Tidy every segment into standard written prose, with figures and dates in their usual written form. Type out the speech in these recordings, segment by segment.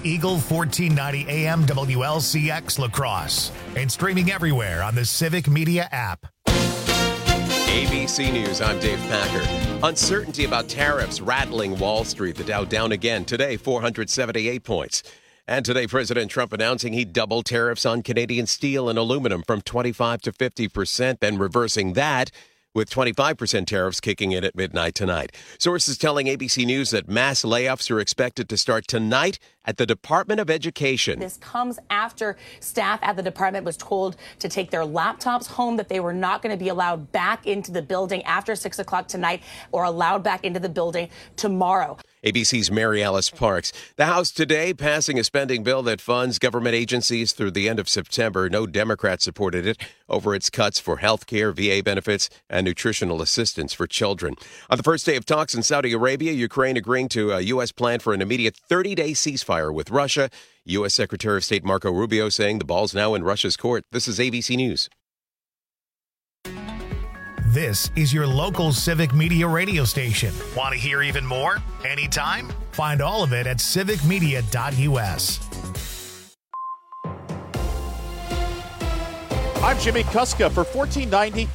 Eagle 1490 AM WLCX La Crosse and streaming everywhere on the Civic Media app. ABC News, I'm Dave Packer. Uncertainty about tariffs rattling Wall Street. The Dow down again today, 478 points. And today, President Trump announcing he doubled tariffs on Canadian steel and aluminum from 25 to 50%, then reversing that with 25% tariffs kicking in at midnight tonight. Sources telling ABC News that mass layoffs are expected to start tonight at the Department of Education. This comes after staff at the department was told to take their laptops home, that they were not going to be allowed back into the building after 6 o'clock tonight or allowed back into the building tomorrow. ABC's Mary Alice Parks. The House today passing a spending bill that funds government agencies through the end of September. No Democrats supported it over its cuts for health care, VA benefits, and nutritional assistance for children. On the first day of talks in Saudi Arabia, Ukraine agreeing to a U.S. plan for an immediate 30-day ceasefire with Russia. U.S. Secretary of State Marco Rubio saying the ball's now in Russia's court. This is ABC News. This is your local Civic Media radio station. Want to hear even more? Anytime? Find all of it at civicmedia.us. I'm Jimmy Kuska for 1490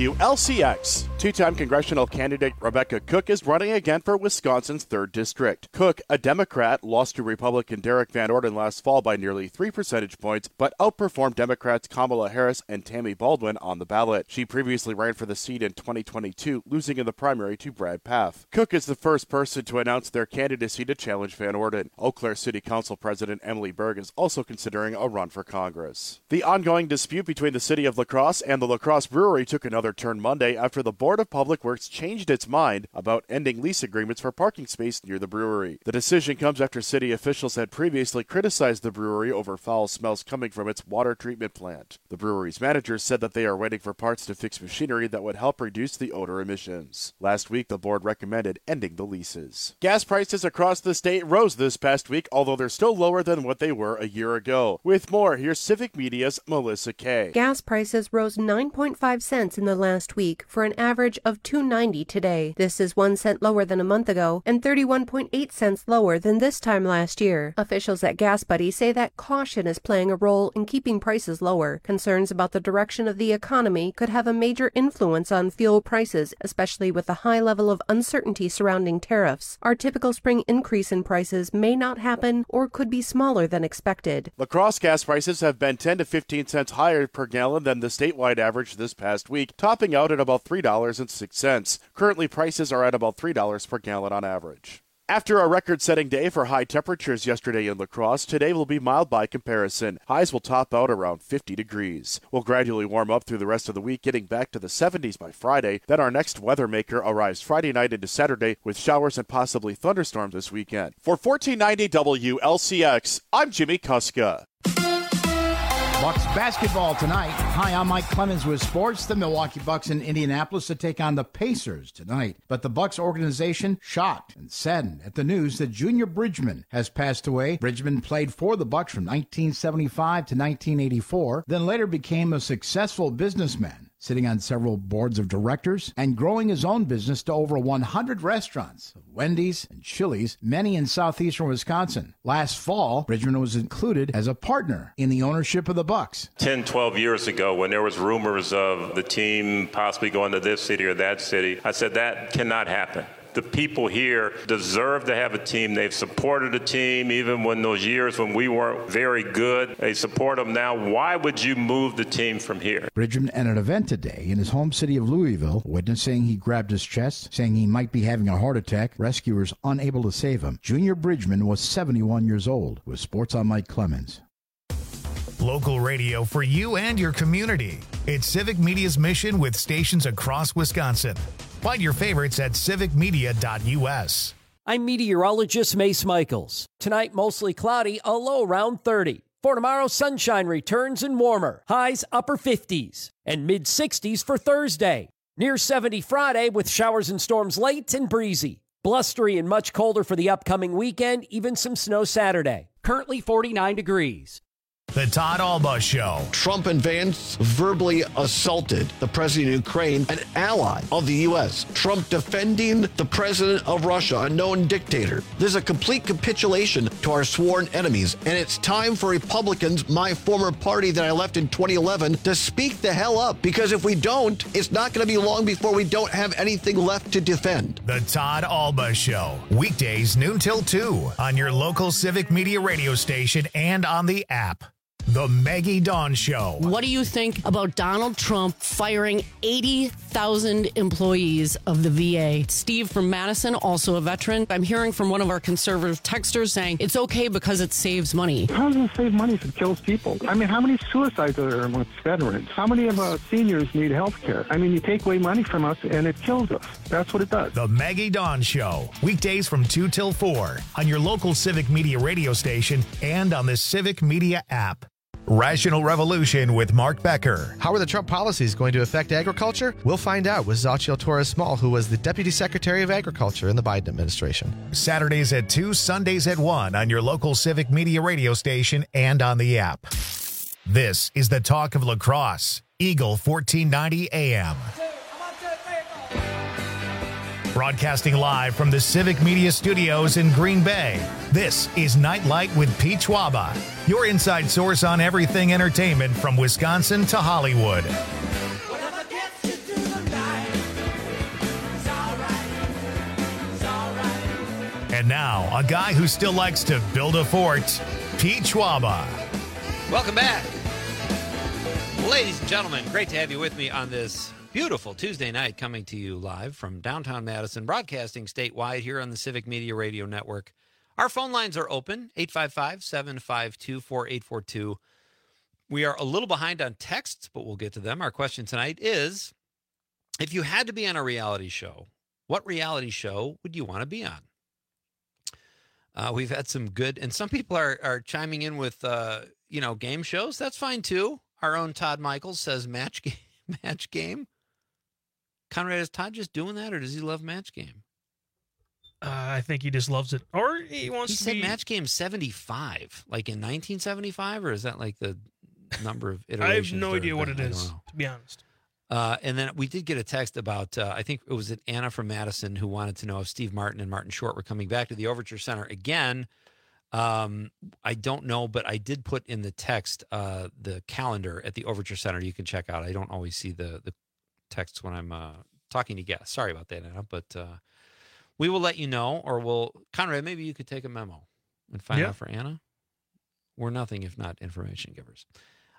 WLCX. Two-time congressional candidate Rebecca Cook is running again for Wisconsin's 3rd District. Cook, a Democrat, lost to Republican Derek Van Orden last fall by nearly 3 percentage points, but outperformed Democrats Kamala Harris and Tammy Baldwin on the ballot. She previously ran for the seat in 2022, losing in the primary to Brad Pfaff. Cook is the first person to announce their candidacy to challenge Van Orden. Eau Claire City Council President Emily Berg is also considering a run for Congress. The ongoing dispute between the City of La Crosse and the La Crosse Brewery took another turn Monday after the Board of Public Works changed its mind about ending lease agreements for parking space near the brewery. The decision comes after city officials had previously criticized the brewery over foul smells coming from its water treatment plant. The brewery's manager said that they are waiting for parts to fix machinery that would help reduce the odor emissions. Last week, the board recommended ending the leases. Gas prices across the state rose this past week, although they're still lower than what they were a year ago. With more, here's Civic Media's Melissa Kay. Gas prices rose 9.5 cents in the last week for an average of $2.90 today. This is 1 cent lower than a month ago and 31.8 cents lower than this time last year. Officials at Gas Buddy say that caution is playing a role in keeping prices lower. Concerns about the direction of the economy could have a major influence on fuel prices, especially with the high level of uncertainty surrounding tariffs. Our typical spring increase in prices may not happen or could be smaller than expected. La Crosse gas prices have been 10 to 15 cents higher per gallon than the statewide average this past week, topping out at about $3.06. Currently, prices are at about $3 per gallon on average. After a record-setting day for high temperatures yesterday in La Crosse, today will be mild by comparison. Highs will top out around 50 degrees. We'll gradually warm up through the rest of the week, getting back to the 70s by Friday. Then our next weather maker arrives Friday night into Saturday with showers and possibly thunderstorms this weekend. For 1490 WLCX, I'm Jimmy Kuska. Bucks basketball tonight. Hi, I'm Mike Clemens with sports. The Milwaukee Bucks in Indianapolis to take on the Pacers tonight. But the Bucks organization shocked and saddened at the news that Junior Bridgman has passed away. Bridgman played for the Bucks from 1975 to 1984, then later became a successful businessman, sitting on several boards of directors and growing his own business to over 100 restaurants, Wendy's and Chili's, many in southeastern Wisconsin. Last fall, Bridgman was included as a partner in the ownership of the Bucks. 10, 12 years ago, when there was rumors of the team possibly going to this city or that city, I said that cannot happen. The people here deserve to have a team. They've supported a team even when those years when we weren't very good. They support them now. Why would you move the team from here? Bridgman at an event today in his home city of Louisville, a witness saying he grabbed his chest, saying he might be having a heart attack. Rescuers unable to save him. Junior Bridgman was 71 years old. With Sports, I'm Mike Clemens. Local radio for you and your community. It's Civic Media's mission with stations across Wisconsin. Find your favorites at civicmedia.us. I'm meteorologist Mace Michaels. Tonight, mostly cloudy, a low around 30. For tomorrow, sunshine returns and warmer. Highs upper 50s and mid-60s for Thursday. Near 70 Friday with showers and storms late and breezy. Blustery and much colder for the upcoming weekend, even some snow Saturday. Currently 49 degrees. The Todd Alba Show. Trump and Vance verbally assaulted the president of Ukraine, an ally of the U.S. Trump defending the president of Russia, a known dictator. This is a complete capitulation to our sworn enemies, and it's time for Republicans, my former party that I left in 2011, to speak the hell up, because if we don't, it's not going to be long before we don't have anything left to defend. The Todd Alba Show. Weekdays noon till 2 on your local Civic Media radio station and on the app. The Maggie Dawn Show. What do you think about Donald Trump firing 80,000 employees of the VA? Steve from Madison, also a veteran. I'm hearing from one of our conservative texters saying it's okay because it saves money. How does it save money if it kills people? I mean, how many suicides are there amongst veterans? How many of our seniors need health care? I mean, you take away money from us and it kills us. That's what it does. The Maggie Dawn Show. Weekdays from 2 till 4 on your local Civic Media radio station and on the Civic Media app. Rational Revolution with Mark Becker. How are the Trump policies going to affect agriculture? We'll find out with Xochitl Torres-Small, who was the Deputy Secretary of Agriculture in the Biden administration. Saturdays at 2, Sundays at 1 on your local Civic Media radio station and on the app. This is the talk of La Crosse, Eagle 1490 AM. Broadcasting live from the Civic Media Studios in Green Bay, this is Nightlight with Pete Schwaba, your inside source on everything entertainment from Wisconsin to Hollywood. And now, a guy who still likes to build a fort, Pete Schwaba. Welcome back. Ladies and gentlemen, great to have you with me on this beautiful Tuesday night, coming to you live from downtown Madison, broadcasting statewide here on the Civic Media Radio Network. Our phone lines are open, 855-752-4842. We are a little behind on texts, but we'll get to them. Our question tonight is, if you had to be on a reality show, what reality show would you want to be on? We've had some good, and some people are chiming in with, game shows. That's fine, too. Our own Todd Michaels says match game. Conrad, is Todd just doing that, or does he love Match Game? I think he just loves it. Or he wants to be... He said Match Game 75, like in 1975, or is that like the number of iterations? I have no idea what it is, to be honest. And then we did get a text about, I think it was Anna from Madison, who wanted to know if Steve Martin and Martin Short were coming back to the Overture Center again. I don't know, but I did put in the text the calendar at the Overture Center. You can check out. I don't always see the texts when I'm talking to guests. Sorry about that, Anna, but we will let you know, or Conrad, maybe you could take a memo and find out for Anna. We're nothing if not information givers.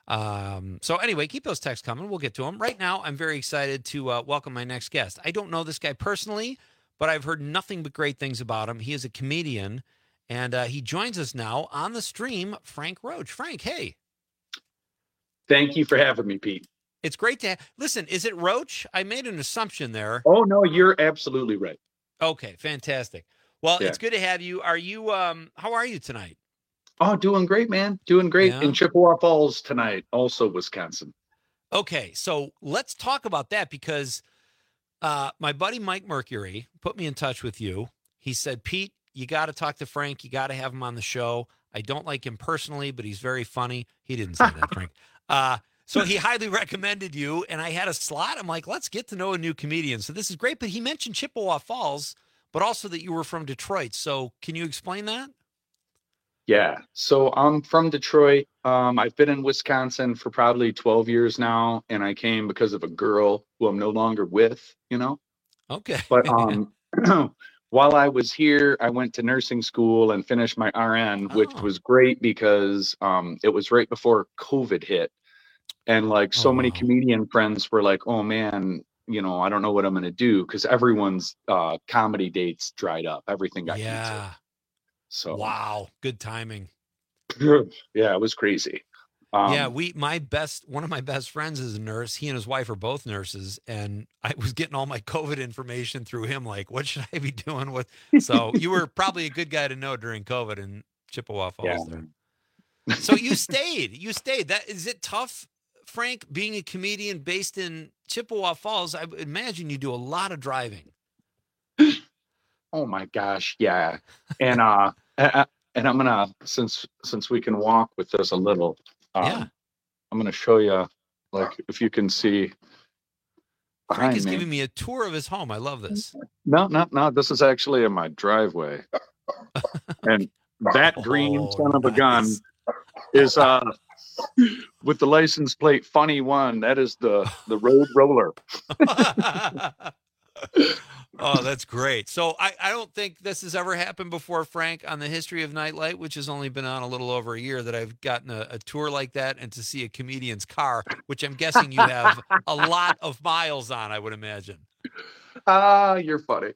So anyway, keep those texts coming. We'll get to them. Right now, I'm very excited to welcome my next guest. I don't know this guy personally, but I've heard nothing but great things about him. He is a comedian, and he joins us now on the stream, Frank Roach. Frank, hey. Thank you for having me, Pete. It's great to listen. Is it Roach? I made an assumption there. Oh, no, you're absolutely right. Okay, fantastic. Well, It's good to have you. Are you, how are you tonight? Oh, doing great, man. Doing great in Chippewa Falls tonight, also Wisconsin. Okay, so let's talk about that, because my buddy Mike Mercury put me in touch with you. He said, Pete, you got to talk to Frank. You got to have him on the show. I don't like him personally, but he's very funny. He didn't say that, Frank. So he highly recommended you, and I had a slot. I'm like, let's get to know a new comedian. So this is great. But he mentioned Chippewa Falls, but also that you were from Detroit. So can you explain that? Yeah. So I'm from Detroit. I've been in Wisconsin for probably 12 years now, and I came because of a girl who I'm no longer with, Okay. But while I was here, I went to nursing school and finished my RN, which was great because it was right before COVID hit. And so many comedian friends were like, oh, man, I don't know what I'm going to do, because everyone's comedy dates dried up. Everything got canceled. So wow, good timing. Yeah, it was crazy. One of my best friends is a nurse. He and his wife are both nurses, and I was getting all my COVID information through him. Like, what should I be doing with? So you were probably a good guy to know during COVID in Chippewa Falls. There. So you stayed. Is it tough, Frank, being a comedian based in Chippewa Falls? I imagine you do a lot of driving. Oh my gosh, yeah. And I'm gonna, since we can walk with this a little, I'm going to show you, like, if you can see. Frank is giving me a tour of his home. I love this. No. This is actually in my driveway. And that green son of a gun is with the license plate funny one. That is the road roller. Oh, that's great. So I don't think this has ever happened before, Frank, on the history of Nightlight, which has only been on a little over a year, that I've gotten a tour like that and to see a comedian's car, which I'm guessing you have a lot of miles on, I would imagine. You're funny.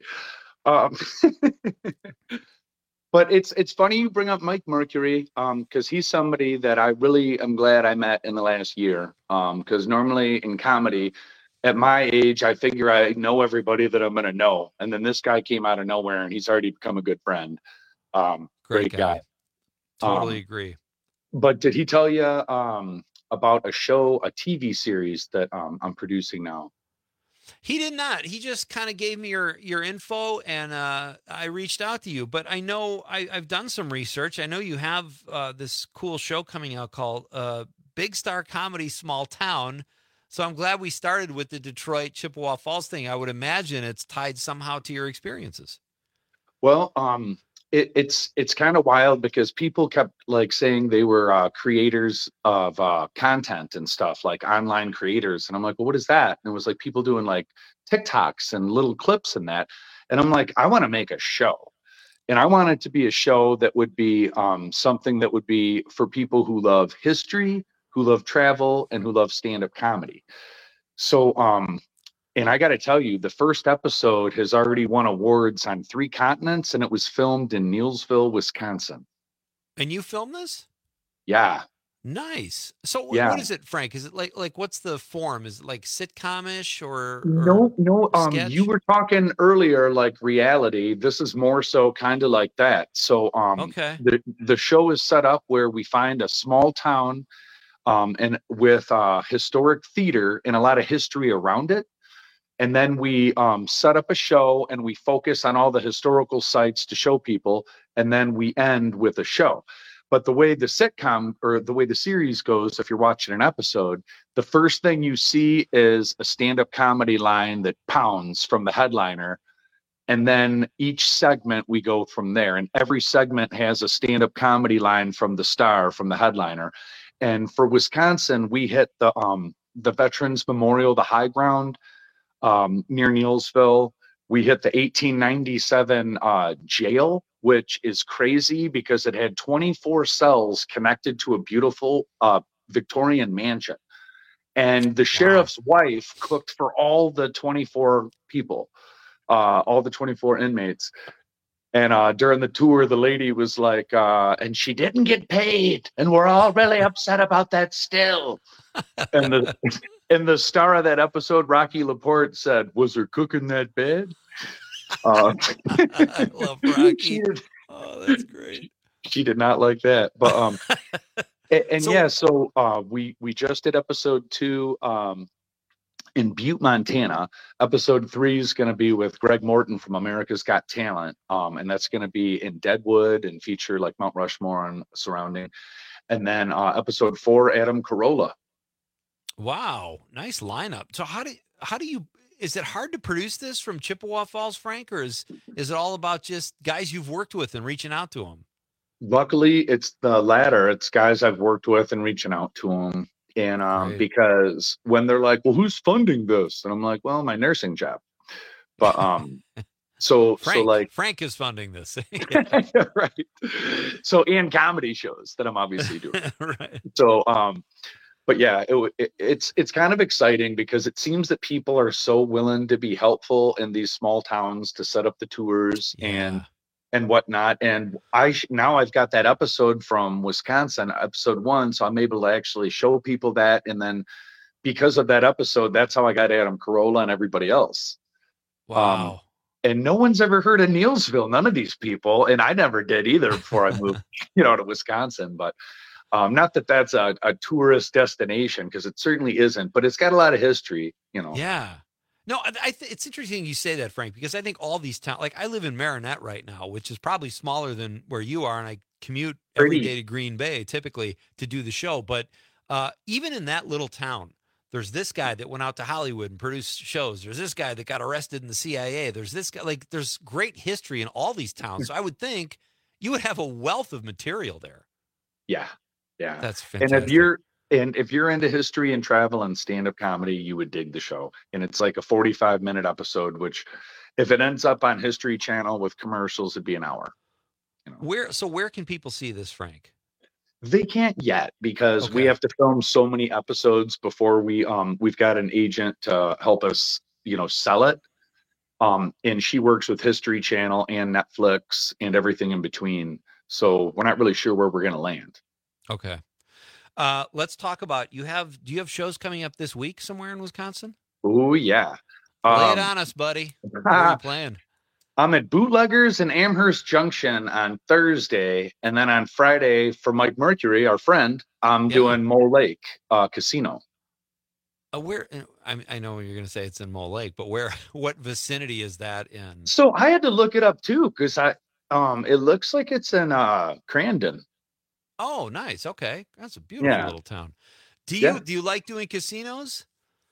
But it's funny you bring up Mike Mercury, because he's somebody that I really am glad I met in the last year. Because normally in comedy, at my age, I figure I know everybody that I'm going to know. And then this guy came out of nowhere and he's already become a good friend. Great guy. Totally agree. But did he tell you about a show, a TV series that I'm producing now? He did not. He just kind of gave me your info, and I reached out to you. But I know I've done some research. I know you have this cool show coming out called Big Star Comedy Small Town. So I'm glad we started with the Detroit Chippewa Falls thing. I would imagine it's tied somehow to your experiences. Well, it's kind of wild because people kept like saying they were creators of content and stuff, like online creators. And I'm like, well, what is that? And it was like people doing like TikToks and little clips and that. And I'm like, I want to make a show. And I want it to be a show that would be something that would be for people who love history, who love travel, and who love stand-up comedy. So, and I got to tell you, the first episode has already won awards on 3 continents, and it was filmed in Neillsville, Wisconsin. And you filmed this? Yeah. Nice. So what is it, Frank? Is it like what's the form? Is it like sitcom-ish or no? Sketch? You were talking earlier like reality. This is more so kind of like that. So okay. The show is set up where we find a small town and with historic theater and a lot of history around it. And then we set up a show and we focus on all the historical sites to show people. And then we end with a show. But the way the sitcom or the way the series goes, if you're watching an episode, the first thing you see is a stand-up comedy line that pounds from the headliner. And then each segment we go from there. And every segment has a stand-up comedy line from the star, from the headliner. And for Wisconsin, we hit the Veterans Memorial, the high ground near Neillsville. We hit the 1897 jail, which is crazy because it had 24 cells connected to a beautiful Victorian mansion. And the sheriff's wife cooked for all the 24 people, all the 24 inmates. And during the tour, the lady was like, and she didn't get paid. And we're all really upset about that still. And the star of that episode, Rocky LaPorte, said, was her cooking that bad? I love Rocky. Oh, that's great. She did not like that. But so we just did episode 2 in Butte, Montana. Episode 3 is going to be with Greg Morton from America's Got Talent. And that's going to be in Deadwood and feature like Mount Rushmore and surrounding. And then episode 4, Adam Carolla. Wow. Nice lineup. So how do you, is it hard to produce this from Chippewa Falls, Frank, or is it all about just guys you've worked with and reaching out to them? Luckily, it's the latter. It's guys I've worked with and reaching out to them. And because when they're like, well, who's funding this? And I'm like, well, my nursing job. But Frank is funding this. Right. So, and comedy shows that I'm obviously doing. Right. So, but yeah, it's kind of exciting because it seems that people are so willing to be helpful in these small towns to set up the tours and whatnot. And now I've got that episode from Wisconsin, episode 1. So I'm able to actually show people that. And then because of that episode, that's how I got Adam Carolla and everybody else. Wow. And no one's ever heard of Neillsville. None of these people. And I never did either before I moved, to Wisconsin. But not that that's a tourist destination, because it certainly isn't, but it's got a lot of history, Yeah. No, it's interesting you say that, Frank, because I think all these towns, like I live in Marinette right now, which is probably smaller than where you are, and I commute every day to Green Bay typically to do the show. But even in that little town, there's this guy that went out to Hollywood and produced shows. There's this guy that got arrested in the CIA. There's this guy, like, there's great history in all these towns. So I would think you would have a wealth of material there. Yeah. That's fantastic. And if you're into history and travel and stand-up comedy, you would dig the show. And it's like a 45-minute episode, which if it ends up on History Channel with commercials, it'd be an hour. You know? Where can people see this, Frank? They can't yet because we have to film so many episodes before we've got an agent to help us, sell it. And she works with History Channel and Netflix and everything in between. So we're not really sure where we're going to land. Okay. Let's talk about, do you have shows coming up this week somewhere in Wisconsin? Oh yeah. Lay it on us, buddy. Where are you playing? I'm at Bootleggers in Amherst Junction on Thursday, and then on Friday for Mike Mercury, our friend, I'm doing Mole Lake Casino. Where? I know you're going to say it's in Mole Lake, but what vicinity is that in? So I had to look it up too because it looks like it's in Crandon. Oh, nice. Okay, that's a beautiful little town. Do you like doing casinos?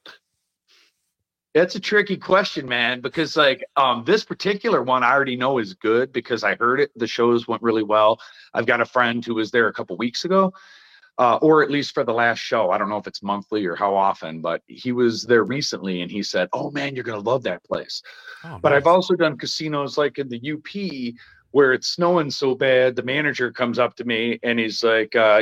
It's a tricky question, man, because this particular one I already know is good because I heard it. The shows went really well. I've got a friend who was there a couple weeks ago, or at least for the last show. I don't know if it's monthly or how often, but he was there recently and he said, "Oh man, you're going to love that place." Oh, but nice. I've also done casinos like in the UP where it's snowing so bad. The manager comes up to me and he's like, hey,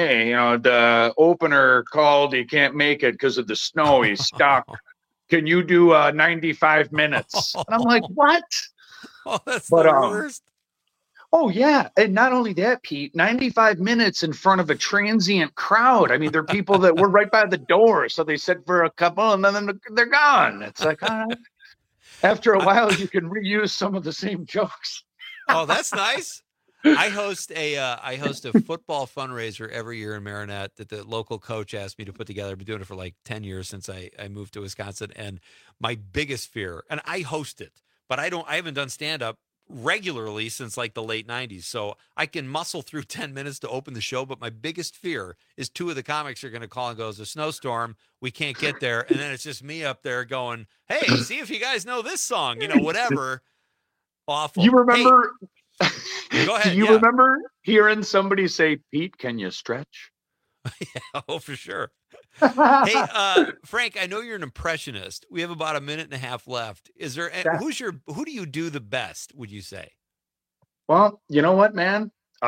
the opener called. He can't make it because of the snow. He's stuck. Can you do 95 minutes? And I'm like, what? Oh, that's the worst. Oh, yeah. And not only that, Pete, 95 minutes in front of a transient crowd. I mean, there are people that were right by the door. So they sit for a couple and then they're gone. It's like, all right. After a while, you can reuse some of the same jokes. Oh, that's nice. I host a football fundraiser every year in Marinette that the local coach asked me to put together. I've been doing it for like 10 years since I moved to Wisconsin. And my biggest fear, and I host it, but I haven't done stand-up regularly since like the late 90s. So I can muscle through 10 minutes to open the show. But my biggest fear is two of the comics are going to call and go, "It's a snowstorm. We can't get there." And then it's just me up there going, "Hey, see if you guys know this song," whatever. Awful. You remember... Hey, go ahead. Do you remember hearing somebody say, "Pete, can you stretch?" Yeah, oh, for sure. Hey, Frank, I know you're an impressionist. We have about a minute and a half left. Is there who do you do the best, would you say? Well, you know what, man?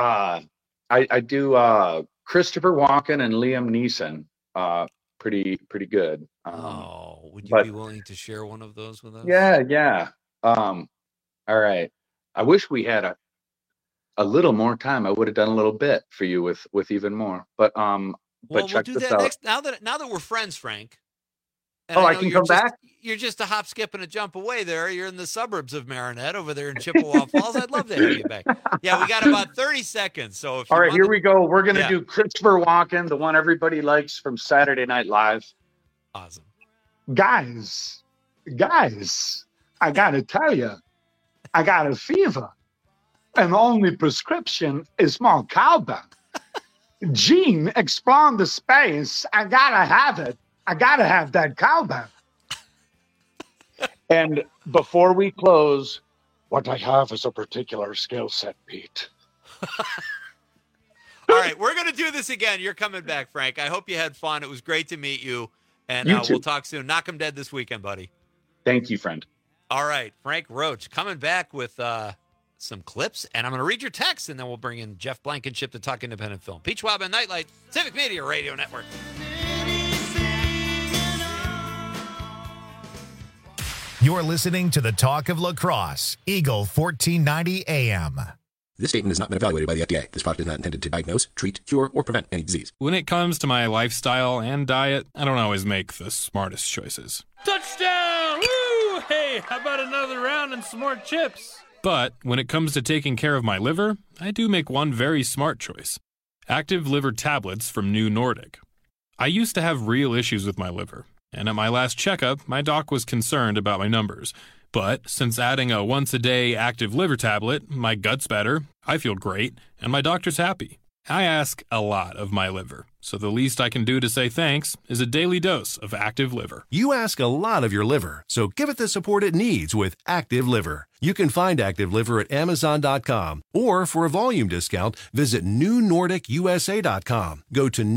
I do Christopher Walken and Liam Neeson pretty good. Would you be willing to share one of those with us? Yeah. All right. I wish we had a little more time. I would have done a little bit for you with even more. But we'll check do this that out. next. Now that we're friends, Frank. And I can come back? You're just a hop, skip, and a jump away there. You're in the suburbs of Marinette over there in Chippewa Falls. I'd love to have you back. Yeah, we got about 30 seconds. So all right, here we go. We're going to do Christopher Walken, the one everybody likes from Saturday Night Live. Awesome. Guys, I got to tell you, I got a fever, and the only prescription is more cowbell. Gene exploring the space. I gotta have it. I gotta have that cowbell. And before we close, what I have is a particular skill set, Pete. All right, we're gonna do this again. You're coming back, Frank. I hope you had fun. It was great to meet you, and we'll talk soon. Knock 'em dead this weekend, buddy. Thank you, friend. All right, Frank Roach coming back with some clips, and I'm going to read your text, and then we'll bring in Jeff Blankenship to talk independent film. Pete Schwab and Nightlight, Civic Media Radio Network. You're listening to the Talk of Lacrosse, Eagle 1490 AM. This statement has not been evaluated by the FDA. This product is not intended to diagnose, treat, cure, or prevent any disease. When it comes to my lifestyle and diet, I don't always make the smartest choices. Touchdown! Woo! Hey, how about another round and some more chips? But when it comes to taking care of my liver, I do make one very smart choice. Active liver tablets from New Nordic. I used to have real issues with my liver, and at my last checkup, my doc was concerned about my numbers. But since adding a once-a-day active liver tablet, my gut's better, I feel great, and my doctor's happy. I ask a lot of my liver, so the least I can do to say thanks is a daily dose of Active Liver. You ask a lot of your liver, so give it the support it needs with Active Liver. You can find Active Liver at Amazon.com, or for a volume discount, visit NewNordicUSA.com. Go to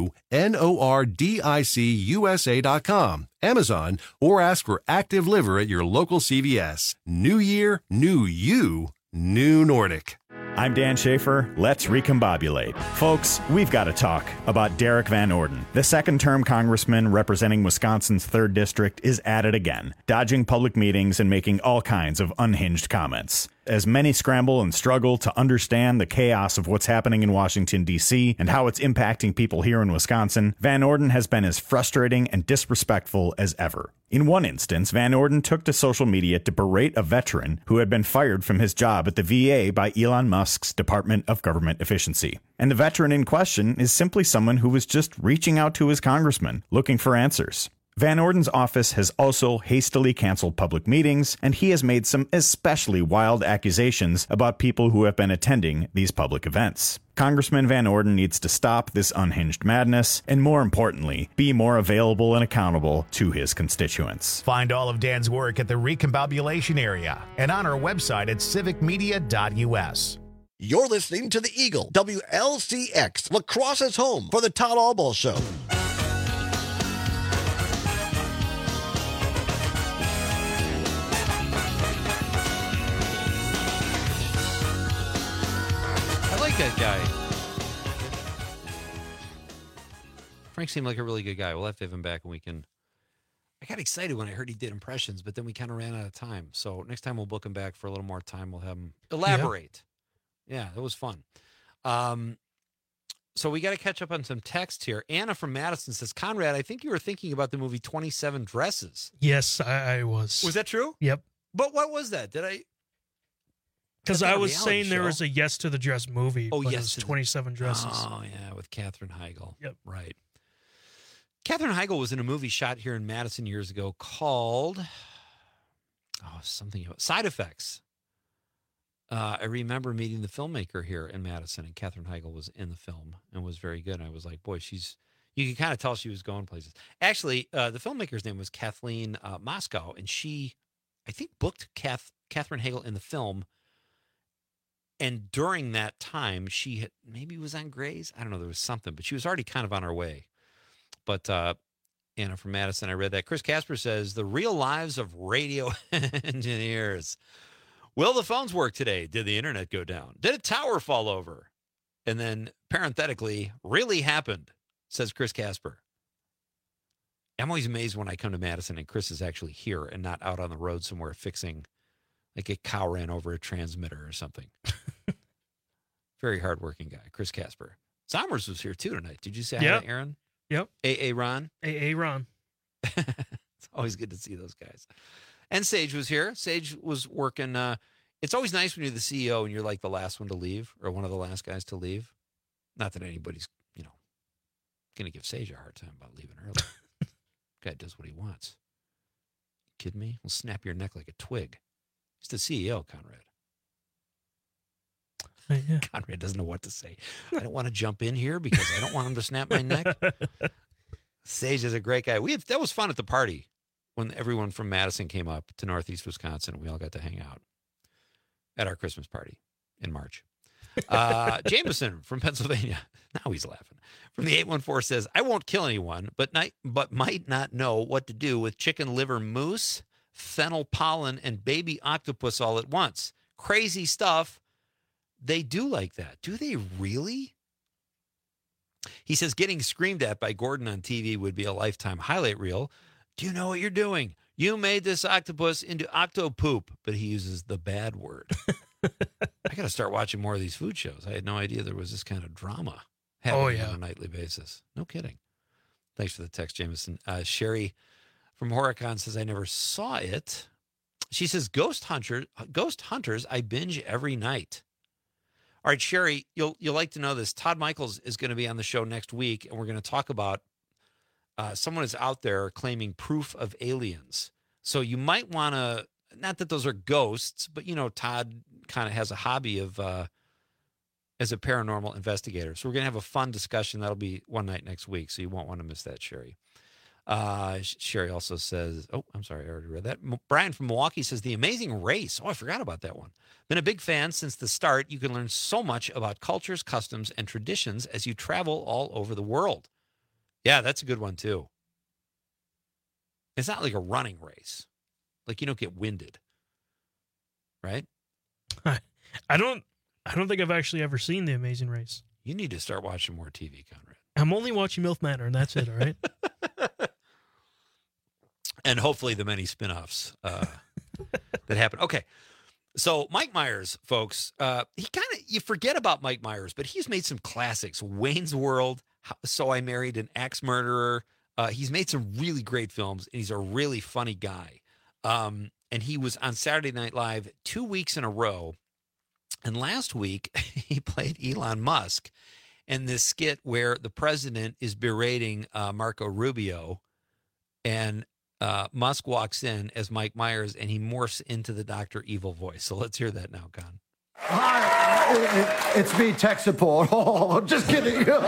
NewNordicUSA.com, Amazon, or ask for Active Liver at your local CVS. New year, new you, New Nordic. I'm Dan Schaefer. Let's recombobulate. Folks, we've got to talk about Derek Van Orden. The second-term congressman representing Wisconsin's 3rd District is at it again, dodging public meetings and making all kinds of unhinged comments. As many scramble and struggle to understand the chaos of what's happening in Washington, D.C., and how it's impacting people here in Wisconsin, Van Orden has been as frustrating and disrespectful as ever. In one instance, Van Orden took to social media to berate a veteran who had been fired from his job at the VA by Elon Musk's Department of Government Efficiency. And the veteran in question is simply someone who was just reaching out to his congressman, looking for answers. Van Orden's office has also hastily canceled public meetings, and he has made some especially wild accusations about people who have been attending these public events. Congressman Van Orden needs to stop this unhinged madness, and more importantly, be more available and accountable to his constituents. Find all of Dan's work at the Recombobulation Area and on our website at civicmedia.us. You're listening to the Eagle, WLCX, Lacrosse's home for the Todd Albaugh Show. That guy. Frank seemed like a really good guy. We'll have to have him back and we can. I got excited when I heard he did impressions, but then we kind of ran out of time. So next time we'll book him back for a little more time. We'll have him elaborate. Yeah, it was fun. So we got to catch up on some text here. Anna from Madison says, Conrad, I think you were thinking about the movie 27 Dresses. Yes, I was. Was that true? Yep. But what was that? Did I? Because I was saying there was a Yes to the Dress movie. Oh, but yes. It was 27 Dresses. Oh, yeah, with Katherine Heigl. Yep. Right. Katherine Heigl was in a movie shot here in Madison years ago called Side Effects. I remember meeting the filmmaker here in Madison, and Katherine Heigl was in the film and was very good. And I was like, boy, you can kind of tell she was going places. Actually, the filmmaker's name was Kathleen Moscow, and she, I think, booked Katherine Heigl in the film. And during that time, she had maybe was on Grey's. I don't know. There was something, but she was already kind of on her way. But Anna from Madison, I read that. Chris Casper says, the real lives of radio engineers. Will the phones work today? Did the internet go down? Did a tower fall over? And then parenthetically, really happened, says Chris Casper. I'm always amazed when I come to Madison and Chris is actually here and not out on the road somewhere fixing, like a cow ran over a transmitter or something. Very hardworking guy, Chris Casper. Somers was here too tonight. Did you say hi to Aaron? Yep. A.A. Ron? A.A. Ron. It's always good to see those guys. And Sage was here. Sage was working. It's always nice when you're the CEO and you're like the last one to leave or one of the last guys to leave. Not that anybody's, going to give Sage a hard time about leaving early. Guy does what he wants. You kidding me? We'll snap your neck like a twig. He's the CEO, Conrad. Yeah. Conrad doesn't know what to say. I don't want to jump in here because I don't want him to snap my neck. Sage is a great guy. That was fun at the party when everyone from Madison came up to Northeast Wisconsin. We all got to hang out at our Christmas party in March. Jameson from Pennsylvania. Now he's laughing. From the 814 says, I won't kill anyone, but might not know what to do with chicken liver mousse, fennel pollen, and baby octopus all at once. Crazy stuff. They do like that. Do they really? He says getting screamed at by Gordon on TV would be a lifetime highlight reel. Do you know what you're doing? You made this octopus into octopoop, but he uses the bad word. I got to start watching more of these food shows. I had no idea there was this kind of drama happening on a nightly basis. No kidding. Thanks for the text, Jameson. Sherry from Horicon says, I never saw it. She says, Ghost Hunters, I binge every night. All right, Sherry, you'll like to know this. Todd Michaels is going to be on the show next week, and we're going to talk about someone is out there claiming proof of aliens. So you might want to, not that those are ghosts, but, Todd kind of has a hobby of as a paranormal investigator. So we're going to have a fun discussion. That'll be one night next week, so you won't want to miss that, Sherry. Sherry also says, oh, I'm sorry, I already read that. Brian from Milwaukee says, The Amazing Race. Oh, I forgot about that one. Been a big fan since the start. You can learn so much about cultures, customs, and traditions as you travel all over the world. Yeah, that's a good one, too. It's not like a running race. Like, you don't get winded. Right? I don't think I've actually ever seen The Amazing Race. You need to start watching more TV, Conrad. I'm only watching MILF Manor, and that's it, all right? And hopefully the many spinoffs that happen. Okay. So Mike Myers, folks, you forget about Mike Myers, but he's made some classics. Wayne's World, So I Married an Axe Murderer. He's made some really great films, and he's a really funny guy. And he was on Saturday Night Live 2 weeks in a row. And last week, he played Elon Musk in this skit where the president is berating Marco Rubio, and Musk walks in as Mike Myers, and he morphs into the Dr. Evil voice. So let's hear that now, Con. Hi, it's me, tech support. Oh, just kidding. Elon,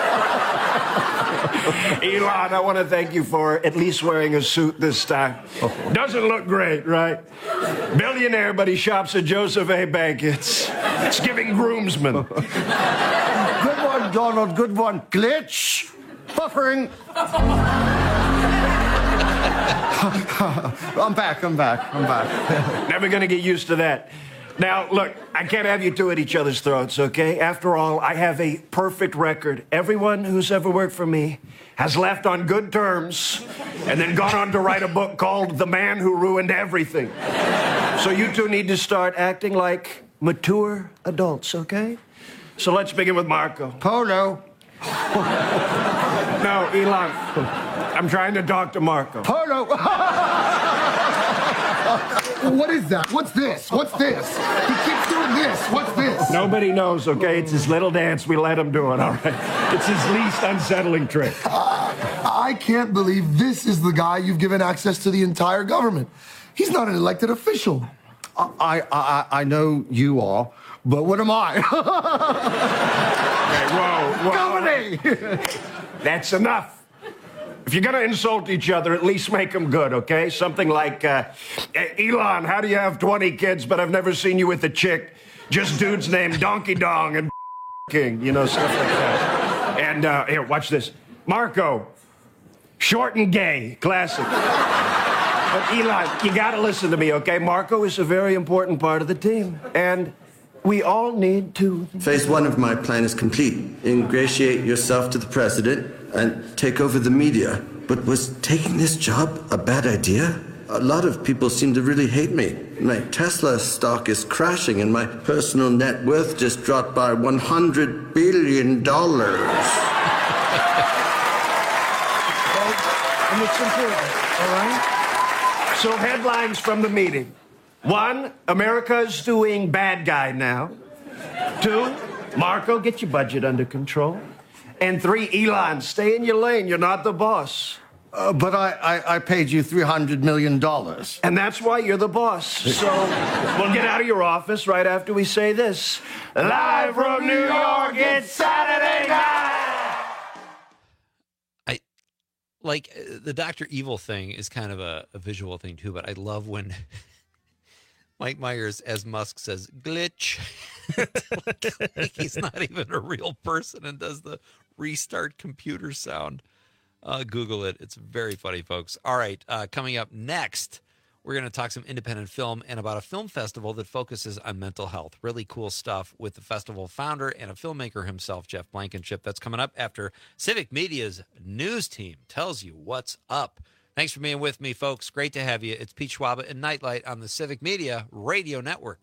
I want to thank you for at least wearing a suit this time. Doesn't look great, right? Billionaire, but he shops at Joseph A. Bank. It's giving groomsman. Good one, Donald. Good one. Glitch. Buffering. I'm back. Never going to get used to that. Now, look, I can't have you two at each other's throats, okay? After all, I have a perfect record. Everyone who's ever worked for me has left on good terms and then gone on to write a book called The Man Who Ruined Everything. So you two need to start acting like mature adults, okay? So let's begin with Marco. Polo. No, Elon. I'm trying to talk to Marco. Polo. What is that? What's this? What's this? He keeps doing this. What's this? Nobody knows, okay? It's his little dance. We let him do it, all right? It's his least unsettling trick. I can't believe this is the guy you've given access to the entire government. He's not an elected official. I know you are, but what am I? Okay, whoa. Go with me! That's enough. If you're going to insult each other, at least make them good, okay? Something like, Elon, how do you have 20 kids, but I've never seen you with a chick? Just dudes named Donkey Dong and King, you know, stuff like that. And here, watch this. Marco, short and gay, classic. But Elon, you got to listen to me, okay? Marco is a very important part of the team, and we all need to... Phase 1 of my plan is complete. Ingratiate yourself to the president and take over the media. But was taking this job a bad idea? A lot of people seem to really hate me. My Tesla stock is crashing and my personal net worth just dropped by $100 billion. And it's important, all right? So headlines from the meeting. 1, America's doing bad guy now. 2, Marco, get your budget under control. And 3, Elon, stay in your lane. You're not the boss. But I paid you $300 million. And that's why you're the boss. So we'll get out of your office right after we say this. Live from New York, it's Saturday night! The Dr. Evil thing is kind of a visual thing, too, but I love when... Mike Myers, as Musk says, glitch. like he's not even a real person and does the restart computer sound. Google it. It's very funny, folks. All right, coming up next, we're going to talk some independent film and about a film festival that focuses on mental health. Really cool stuff with the festival founder and a filmmaker himself, Jeff Blankenship. That's coming up after Civic Media's news team tells you what's up. Thanks for being with me, folks. Great to have you. It's Pete Schwaba and Nightlight on the Civic Media Radio Network.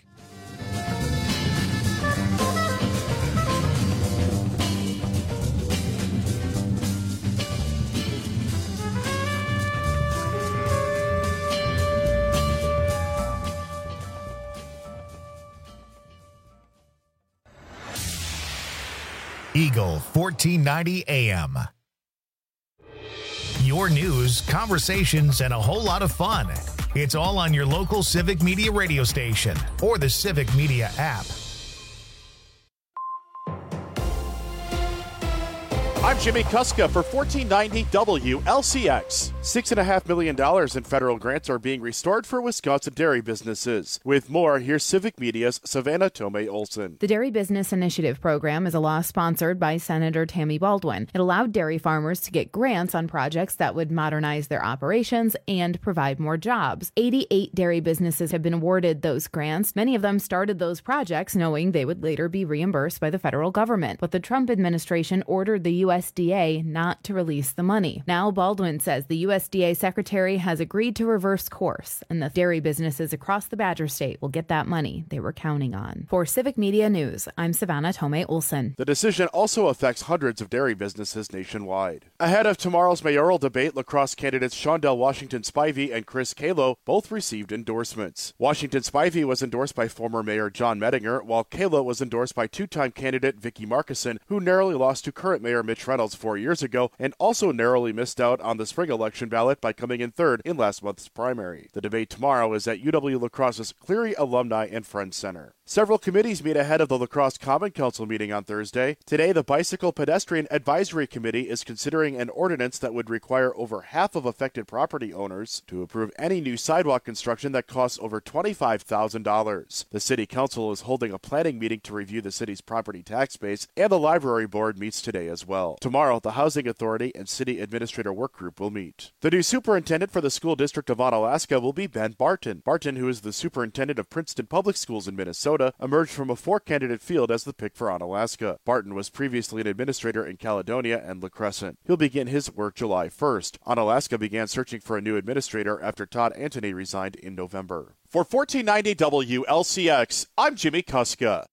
Eagle 1490 AM. Your news, conversations, and a whole lot of fun. It's all on your local Civic Media radio station or the Civic Media app. I'm Jimmy Kuska for 1490 WLCX. $6.5 million in federal grants are being restored for Wisconsin dairy businesses. With more, here's Civic Media's Savannah Tomei Olson. The Dairy Business Initiative program is a law sponsored by Senator Tammy Baldwin. It allowed dairy farmers to get grants on projects that would modernize their operations and provide more jobs. 88 dairy businesses have been awarded those grants. Many of them started those projects knowing they would later be reimbursed by the federal government. But the Trump administration ordered the USDA not to release the money. Now Baldwin says the USDA secretary has agreed to reverse course, and the dairy businesses across the Badger State will get that money they were counting on. For Civic Media News, I'm Savannah Tomei Olson. The decision also affects hundreds of dairy businesses nationwide. Ahead of tomorrow's mayoral debate, La Crosse candidates Shondell Washington Spivey and Chris Kalo both received endorsements. Washington Spivey was endorsed by former Mayor John Mettinger, while Kalo was endorsed by two-time candidate Vicki Markison, who narrowly lost to current Mayor Mitch Reynolds 4 years ago and also narrowly missed out on the spring election ballot by coming in third in last month's primary. The debate tomorrow is at UW-La Crosse's Cleary Alumni and Friends Center. Several committees meet ahead of the La Crosse Common Council meeting on Thursday. Today, the Bicycle Pedestrian Advisory Committee is considering an ordinance that would require over half of affected property owners to approve any new sidewalk construction that costs over $25,000. The City Council is holding a planning meeting to review the city's property tax base, and the Library Board meets today as well. Tomorrow, the Housing Authority and City Administrator Work Group will meet. The new superintendent for the School District of Onalaska will be Ben Barton. Barton, who is the superintendent of Princeton Public Schools in Minnesota, emerged from a 4-candidate field as the pick for Onalaska. Barton was previously an administrator in Caledonia and La Crescent. He'll begin his work July 1st. Onalaska began searching for a new administrator after Todd Antony resigned in November. For 1490 WLCX, I'm Jimmy Kuska.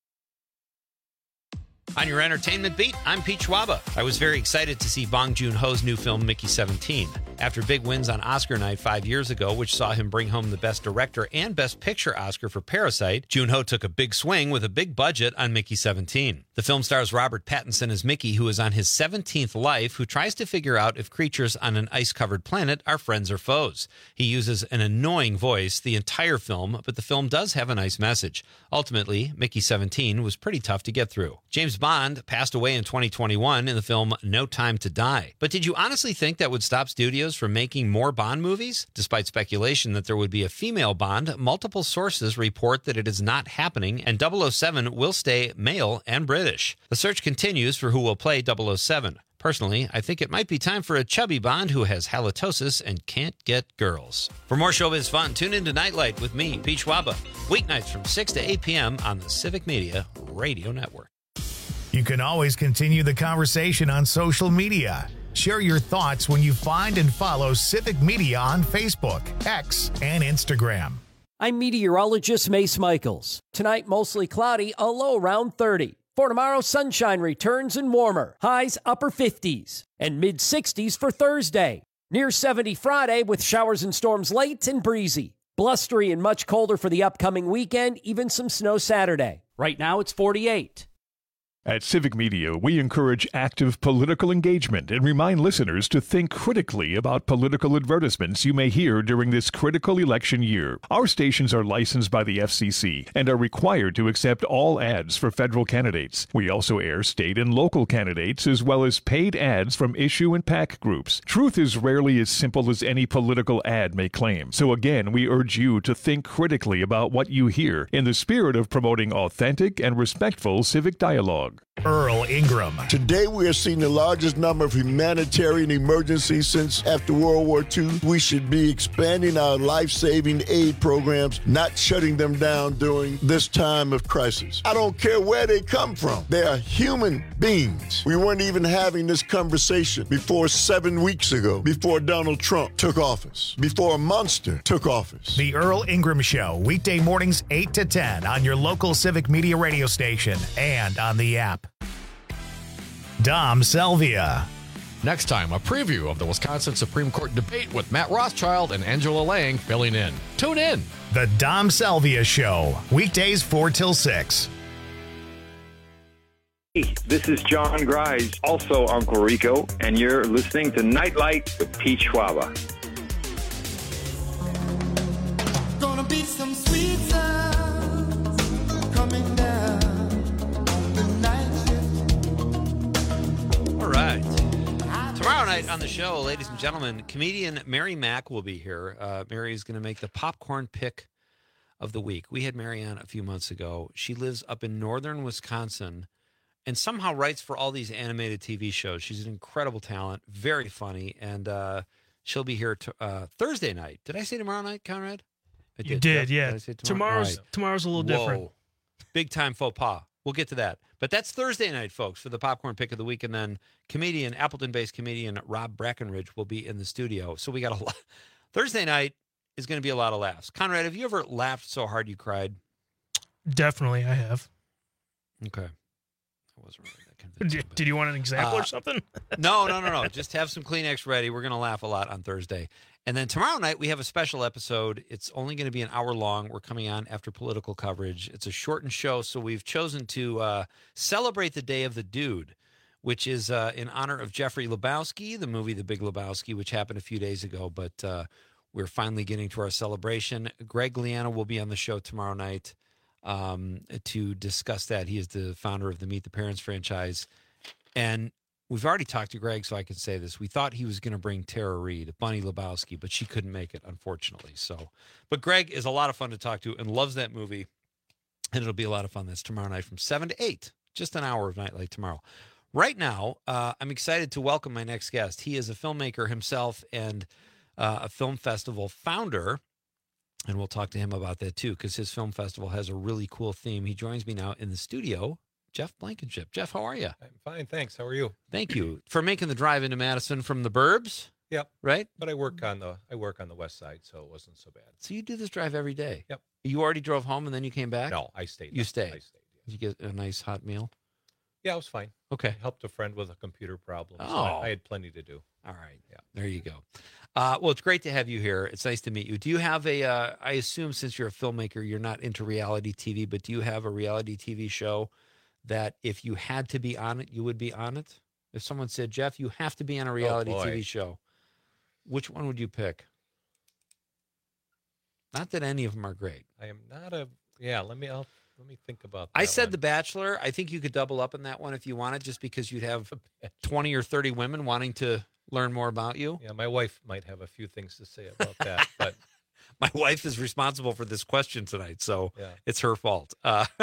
On your entertainment beat, I'm Pete Schwaba. I was very excited to see Bong Joon-ho's new film, Mickey 17. After big wins on Oscar night 5 years ago, which saw him bring home the Best Director and Best Picture Oscar for Parasite, Joon-ho took a big swing with a big budget on Mickey 17. The film stars Robert Pattinson as Mickey, who is on his 17th life, who tries to figure out if creatures on an ice-covered planet are friends or foes. He uses an annoying voice the entire film, but the film does have a nice message. Ultimately, Mickey 17 was pretty tough to get through. James Bond passed away in 2021 in the film No Time to Die. But did you honestly think that would stop studios from making more Bond movies? Despite speculation that there would be a female Bond, multiple sources report that it is not happening, and 007 will stay male and British. The search continues for who will play 007. Personally, I think it might be time for a chubby Bond who has halitosis and can't get girls. For more showbiz fun, tune into Nightlight with me, Pete Schwaba, weeknights from 6 to 8 p.m. on the Civic Media Radio Network. You can always continue the conversation on social media. Share your thoughts when you find and follow Civic Media on Facebook, X, and Instagram. I'm meteorologist Mace Michaels. Tonight, mostly cloudy, a low around 30. For tomorrow, sunshine returns and warmer. Highs upper 50s and mid 60s for Thursday. Near 70 Friday with showers and storms late and breezy. Blustery and much colder for the upcoming weekend, even some snow Saturday. Right now, it's 48. At Civic Media, we encourage active political engagement and remind listeners to think critically about political advertisements you may hear during this critical election year. Our stations are licensed by the FCC and are required to accept all ads for federal candidates. We also air state and local candidates as well as paid ads from issue and PAC groups. Truth is rarely as simple as any political ad may claim. So again, we urge you to think critically about what you hear in the spirit of promoting authentic and respectful civic dialogue. Earl Ingram. Today we are seeing the largest number of humanitarian emergencies since after World War II. We should be expanding our life-saving aid programs, not shutting them down during this time of crisis. I don't care where they come from. They are human beings. We weren't even having this conversation before 7 weeks ago, before Donald Trump took office, before a monster took office. The Earl Ingram Show, weekday mornings 8 to 10 on your local Civic Media radio station and on the app. Dom Selvia. Next time, a preview of the Wisconsin Supreme Court debate with Matt Rothschild and Angela Lang filling in. Tune in. The Dom Selvia Show, weekdays 4 till 6. Hey, this is John Grise, also Uncle Rico, and you're listening to Nightlight with Pete Schwaba. Gonna be some sweet sounds coming down on the night shift. All right. Tomorrow night on the show, ladies and gentlemen, comedian Mary Mack will be here. Mary is going to make the popcorn pick of the week. We had Mary on a few months ago. She lives up in northern Wisconsin and somehow writes for all these animated TV shows. She's an incredible talent, very funny, and she'll be here Thursday night. Did I say tomorrow night, Conrad? You did, yeah. Did I say tomorrow? Tomorrow's a little different. Big time faux pas. We'll get to that. But that's Thursday night, folks, for the popcorn pick of the week. And then Appleton-based comedian Rob Brackenridge will be in the studio. So we got a lot. Thursday night is going to be a lot of laughs. Conrad, have you ever laughed so hard you cried? Definitely, I have. Okay. I wasn't really that convinced. Did you want an example or something? No. Just have some Kleenex ready. We're going to laugh a lot on Thursday. And then tomorrow night, we have a special episode. It's only going to be an hour long. We're coming on after political coverage. It's a shortened show, so we've chosen to celebrate the Day of the Dude, which is in honor of Jeffrey Lebowski, the movie The Big Lebowski, which happened a few days ago. But we're finally getting to our celebration. Greg Liana will be on the show tomorrow night to discuss that. He is the founder of the Meet the Parents franchise. And we've already talked to Greg, so I can say this. We thought he was going to bring Tara Reid, Bunny Lebowski, but she couldn't make it, unfortunately. But Greg is a lot of fun to talk to and loves that movie, and it'll be a lot of fun. That's tomorrow night from 7 to 8, just an hour of Nightlight tomorrow. Right now, I'm excited to welcome my next guest. He is a filmmaker himself and a film festival founder, and we'll talk to him about that too, because his film festival has a really cool theme. He joins me now in the studio. Jeff Blankenship. Jeff, how are you? I'm fine, thanks. How are you? Thank you for making the drive into Madison from the burbs. Yep. Right? But I work on the west side, so it wasn't so bad. So you do this drive every day? Yep. You already drove home and then you came back? No, I stayed. You stayed? I stayed. Did you get a nice hot meal? Yeah, it was fine. Okay. I helped a friend with a computer problem, so Oh. I had plenty to do. All right. Yeah. There you go. Well, it's great to have you here. It's nice to meet you. Do you have I assume since you're a filmmaker, you're not into reality TV, but do you have a reality TV show that if you had to be on it, you would be on it? If someone said, Jeff, you have to be on a reality TV show, which one would you pick? Not that any of them are great. I am not a. Yeah, let me think about that. I said one. The Bachelor. I think you could double up on that one if you wanted, just because you'd have 20 or 30 women wanting to learn more about you. Yeah, my wife might have a few things to say about that, but my wife is responsible for this question tonight, so yeah. It's her fault.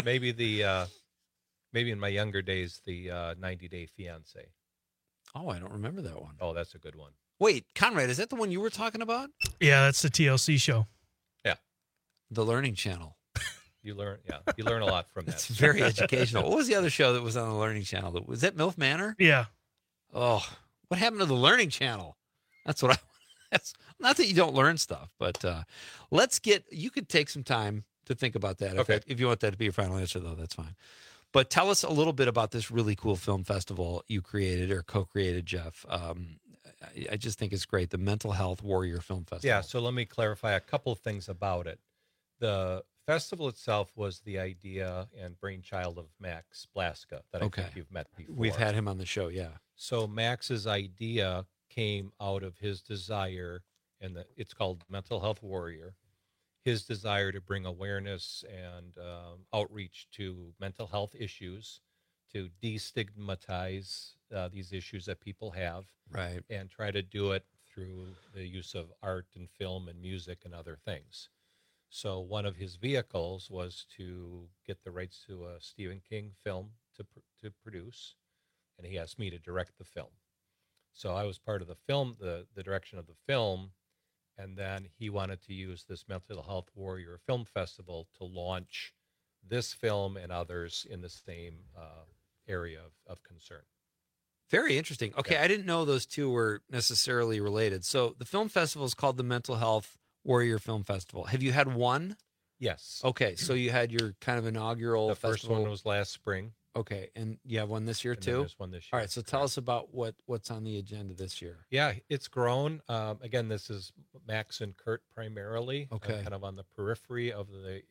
Maybe in my younger days, the 90 Day Fiancé. Oh, I don't remember that one. Oh, that's a good one. Wait, Conrad, is that the one you were talking about? Yeah, that's the TLC show. Yeah. The Learning Channel. You learn a lot from that. It's very educational. What was the other show that was on the Learning Channel? Was that MILF Manor? Yeah. Oh, what happened to the Learning Channel? That's what that's not that you don't learn stuff, but you could take some time to think about that. Okay. If you want that to be your final answer, though, that's fine. But tell us a little bit about this really cool film festival you created or co-created, Jeff. I just think it's great. The Mental Health Warrior Film Festival. Yeah, so let me clarify a couple of things about it. The festival itself was the idea and brainchild of Max Blaska that I think you've met before. We've had him on the show, yeah. So Max's idea came out of his desire, and it's called Mental Health Warrior, his desire to bring awareness and outreach to mental health issues, to destigmatize these issues that people have, right, and try to do it through the use of art and film and music and other things. So one of his vehicles was to get the rights to a Stephen King film to produce, and he asked me to direct the film. So I was part of the film, the direction of the film, and then he wanted to use this Mental Health Warrior Film Festival to launch this film and others in the same area of concern. Very interesting. Okay, yeah. I didn't know those two were necessarily related. So the film festival is called the Mental Health Warrior Film Festival. Have you had one? Yes. Okay, so you had your kind of inaugural festival. The first one was last spring. Okay, and you have one this year and too? There's one this year. All right, so tell us about what's on the agenda this year. Yeah, it's grown. Again, this is Max and Kurt primarily. Okay. Kind of on the periphery of the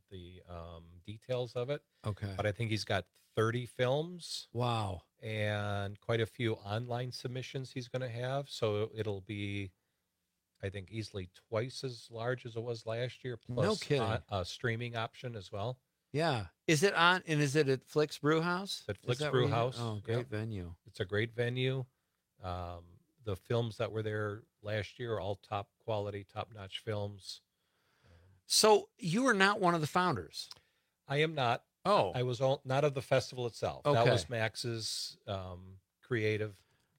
details of it. Okay. But I think he's got 30 films. Wow. And quite a few online submissions he's going to have. So it'll be, I think, easily twice as large as it was last year. Plus no kidding. A streaming option as well. Yeah. Is it on, and is it at Flicks Brew House? At Flicks Brew House. Oh, great venue. It's a great venue. the films that were there last year are all top quality, top notch films. So you are not one of the founders. I am not. Oh, I was not of the festival itself. Okay. That was Max's creative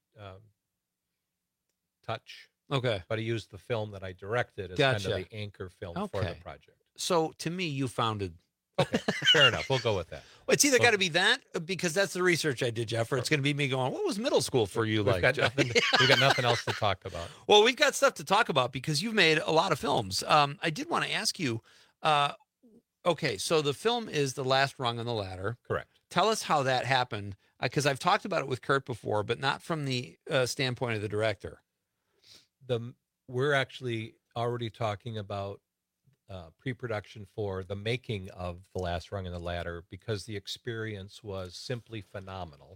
touch. Okay. But he used the film that I directed as Gotcha. kind of the anchor film for the project. So to me, you founded. Okay, fair enough. We'll go with that. Well, it's either got to be that, because that's the research I did, Jeff, or it's going to be me going, what was middle school for you We've like, got Jeff? we've got nothing else to talk about. Well, we've got stuff to talk about because you've made a lot of films. I did want to ask you, okay, so the film is The Last Rung on the Ladder. Correct. Tell us how that happened, because I've talked about it with Kurt before, but not from the standpoint of the director. We're actually already talking about pre-production for the making of The Last Rung on the Ladder because the experience was simply phenomenal.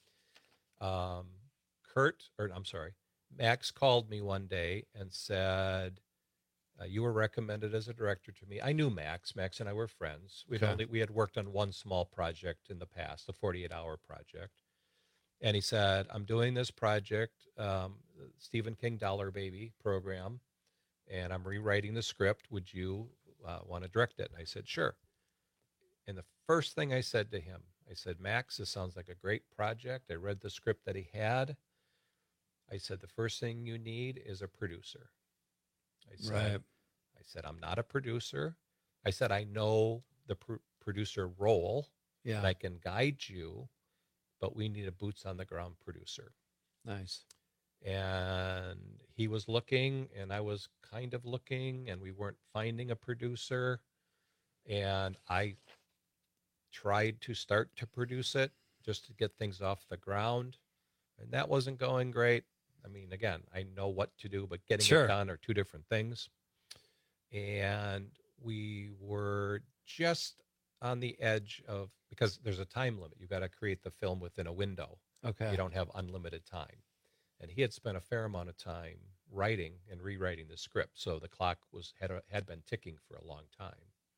Max called me one day and said, you were recommended as a director to me. I knew Max. Max and I were friends. We had worked on one small project in the past, the 48-hour project. And he said, I'm doing this project, Stephen King Dollar Baby program, and I'm rewriting the script. Would you want to direct it? And I said, sure. And the first thing I said to him, I said, Max, this sounds like a great project. I read the script that he had. I said, the first thing you need is a producer. I said, I'm not a producer. I said, I know the producer role, and I can guide you, but we need a boots on the ground producer. Nice. And he was looking, and I was kind of looking, and we weren't finding a producer. And I tried to start to produce it just to get things off the ground, and that wasn't going great. I mean, again, I know what to do, but getting it done are two different things. And we were just on the edge of, because there's a time limit. You've got to create the film within a window. Okay. You don't have unlimited time. And he had spent a fair amount of time writing and rewriting the script. So the clock had been ticking for a long time.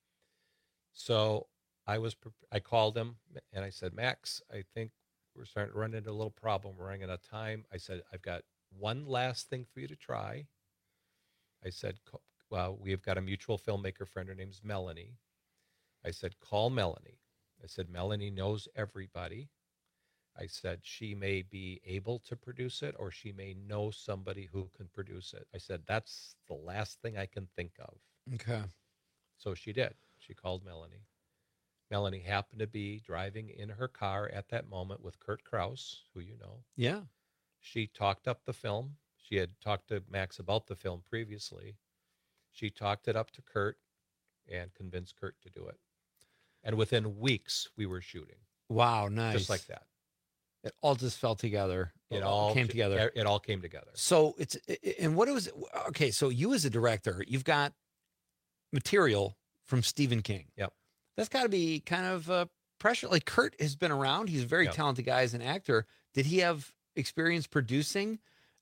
So I called him and I said, Max, I think we're starting to run into a little problem. We're running out of time. I said, I've got one last thing for you to try. I said, well, we've got a mutual filmmaker friend. Her name's Melanie. I said, call Melanie. I said, Melanie knows everybody. I said, she may be able to produce it or she may know somebody who can produce it. I said, that's the last thing I can think of. Okay. So she did. She called Melanie. Melanie happened to be driving in her car at that moment with Kurt Krause, who you know. Yeah. She talked up the film. She had talked to Max about the film previously. She talked it up to Kurt and convinced Kurt to do it. And within weeks, we were shooting. Wow, nice. Just like that. It all just fell together. It all came together. It all came together. So okay, so you as a director, you've got material from Stephen King. Yep. That's got to be kind of pressure. Like Kurt has been around. He's a very talented guy as an actor. Did he have experience producing?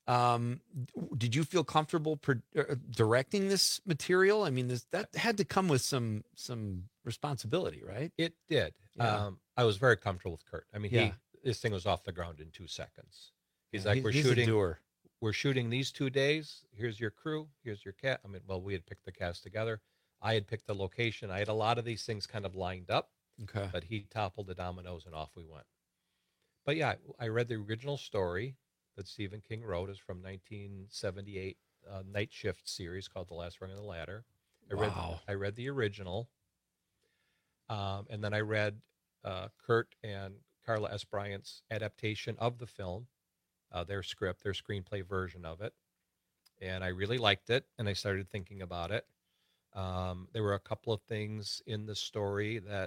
Did you feel comfortable directing this material? I mean, that had to come with some responsibility, right? It did. Yeah. I was very comfortable with Kurt. I mean, Yeah. this thing was off the ground in 2 seconds. He's Yeah, like, he's a doer. We're shooting these 2 days. Here's your crew. Here's your cast. I mean, well, we had picked the cast together. I had picked the location. I had a lot of these things kind of lined up. Okay. But he toppled the dominoes and off we went. But yeah, I read the original story that Stephen King wrote. Is from 1978 Night Shift series called The Last Rung on the Ladder. I read the original. And then I read Kurt and Carla S. Bryant's adaptation of the film, their script, their screenplay version of it. And I really liked it, and I started thinking about it. There were a couple of things in the story that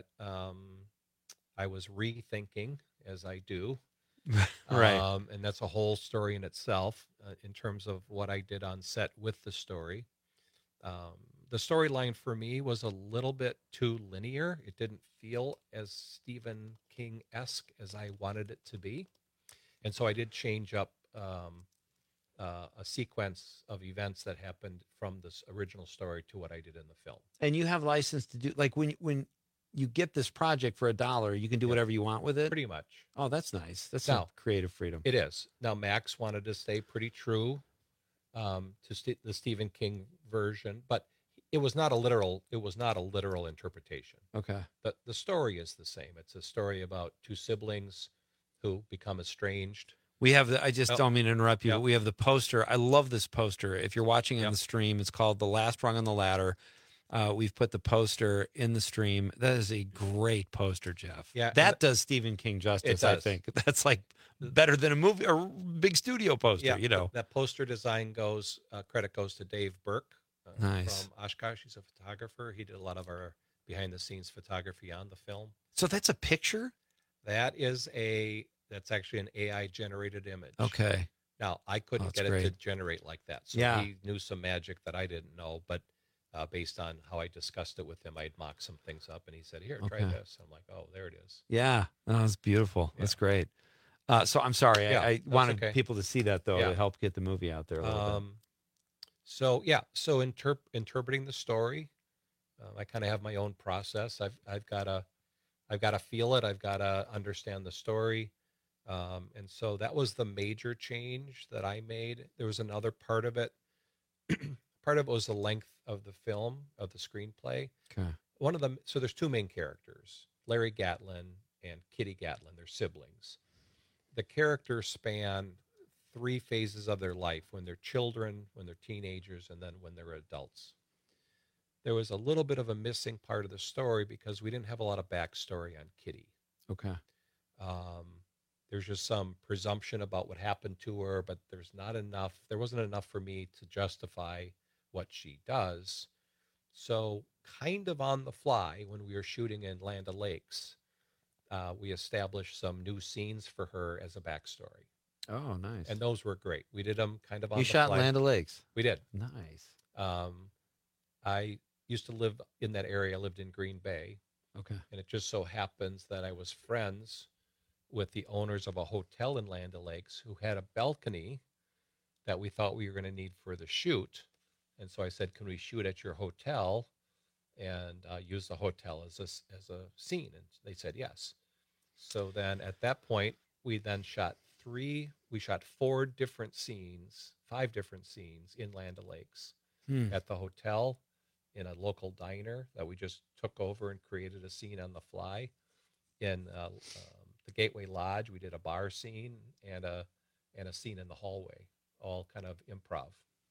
I was rethinking, as I do. Right. And that's a whole story in itself in terms of what I did on set with the story. The storyline for me was a little bit too linear. It didn't feel as Stephen King-esque as I wanted it to be. And so I did change up a sequence of events that happened from this original story to what I did in the film. And you have license to do, like when you get this project for $1, you can do whatever you want with it. Pretty much. Oh, that's nice. That's Now, creative freedom. It is. Now, Max wanted to stay pretty true to the Stephen King version, but it was not a literal interpretation. Okay. The story is the same. It's a story about two siblings who become estranged. We have I just don't mean to interrupt you, but we have the poster. I love this poster. If you're watching on the stream, it's called The Last Rung on the Ladder. We've put the poster in the stream. That is a great poster, Jeff. Yeah. That does Stephen King justice, I think. That's like better than a movie or big studio poster, you know. That poster design credit goes to Dave Burke. Nice. From Oshkosh. He's a photographer. He did a lot of our behind-the-scenes photography on the film. So that's a picture? That's actually an AI-generated image. Okay. Now, I couldn't get it to generate like that. So he knew some magic that I didn't know, but based on how I discussed it with him, I'd mock some things up, and he said, here, try this. I'm like, oh, there it is. Yeah. Oh, that's beautiful. Yeah. That's great. So I'm sorry. I wanted people to see that, though, to help get the movie out there a little bit. So interpreting the story, I kind of have my own process. I've got to feel it. I've got to understand the story. And so that was the major change that I made. There was another part of it. Part of it was the length of the film, of the screenplay. Okay. One of them, so there's two main characters, Larry Gatlin and Kitty Gatlin. They're siblings. The characters span 3 phases of their life: when they're children, when they're teenagers, and then when they're adults. There was a little bit of a missing part of the story because we didn't have a lot of backstory on Kitty. Okay. There's just some presumption about what happened to her, but there's not enough. There wasn't enough for me to justify what she does. So kind of on the fly, when we were shooting in Land O'Lakes, we established some new scenes for her as a backstory. Oh, nice. And those were great. We did them kind of on the fly. You shot Land O'Lakes? We did. Nice. I used to live in that area. I lived in Green Bay. Okay. And it just so happens that I was friends with the owners of a hotel in Land O'Lakes who had a balcony that we thought we were going to need for the shoot. And so I said, can we shoot at your hotel and use the hotel as a scene? And they said yes. So then at that point, we then shot 4 different scenes, 5 different scenes in Land O'Lakes at the hotel, in a local diner that we just took over and created a scene on the fly. In the Gateway Lodge, we did a bar scene and a scene in the hallway, all kind of improv.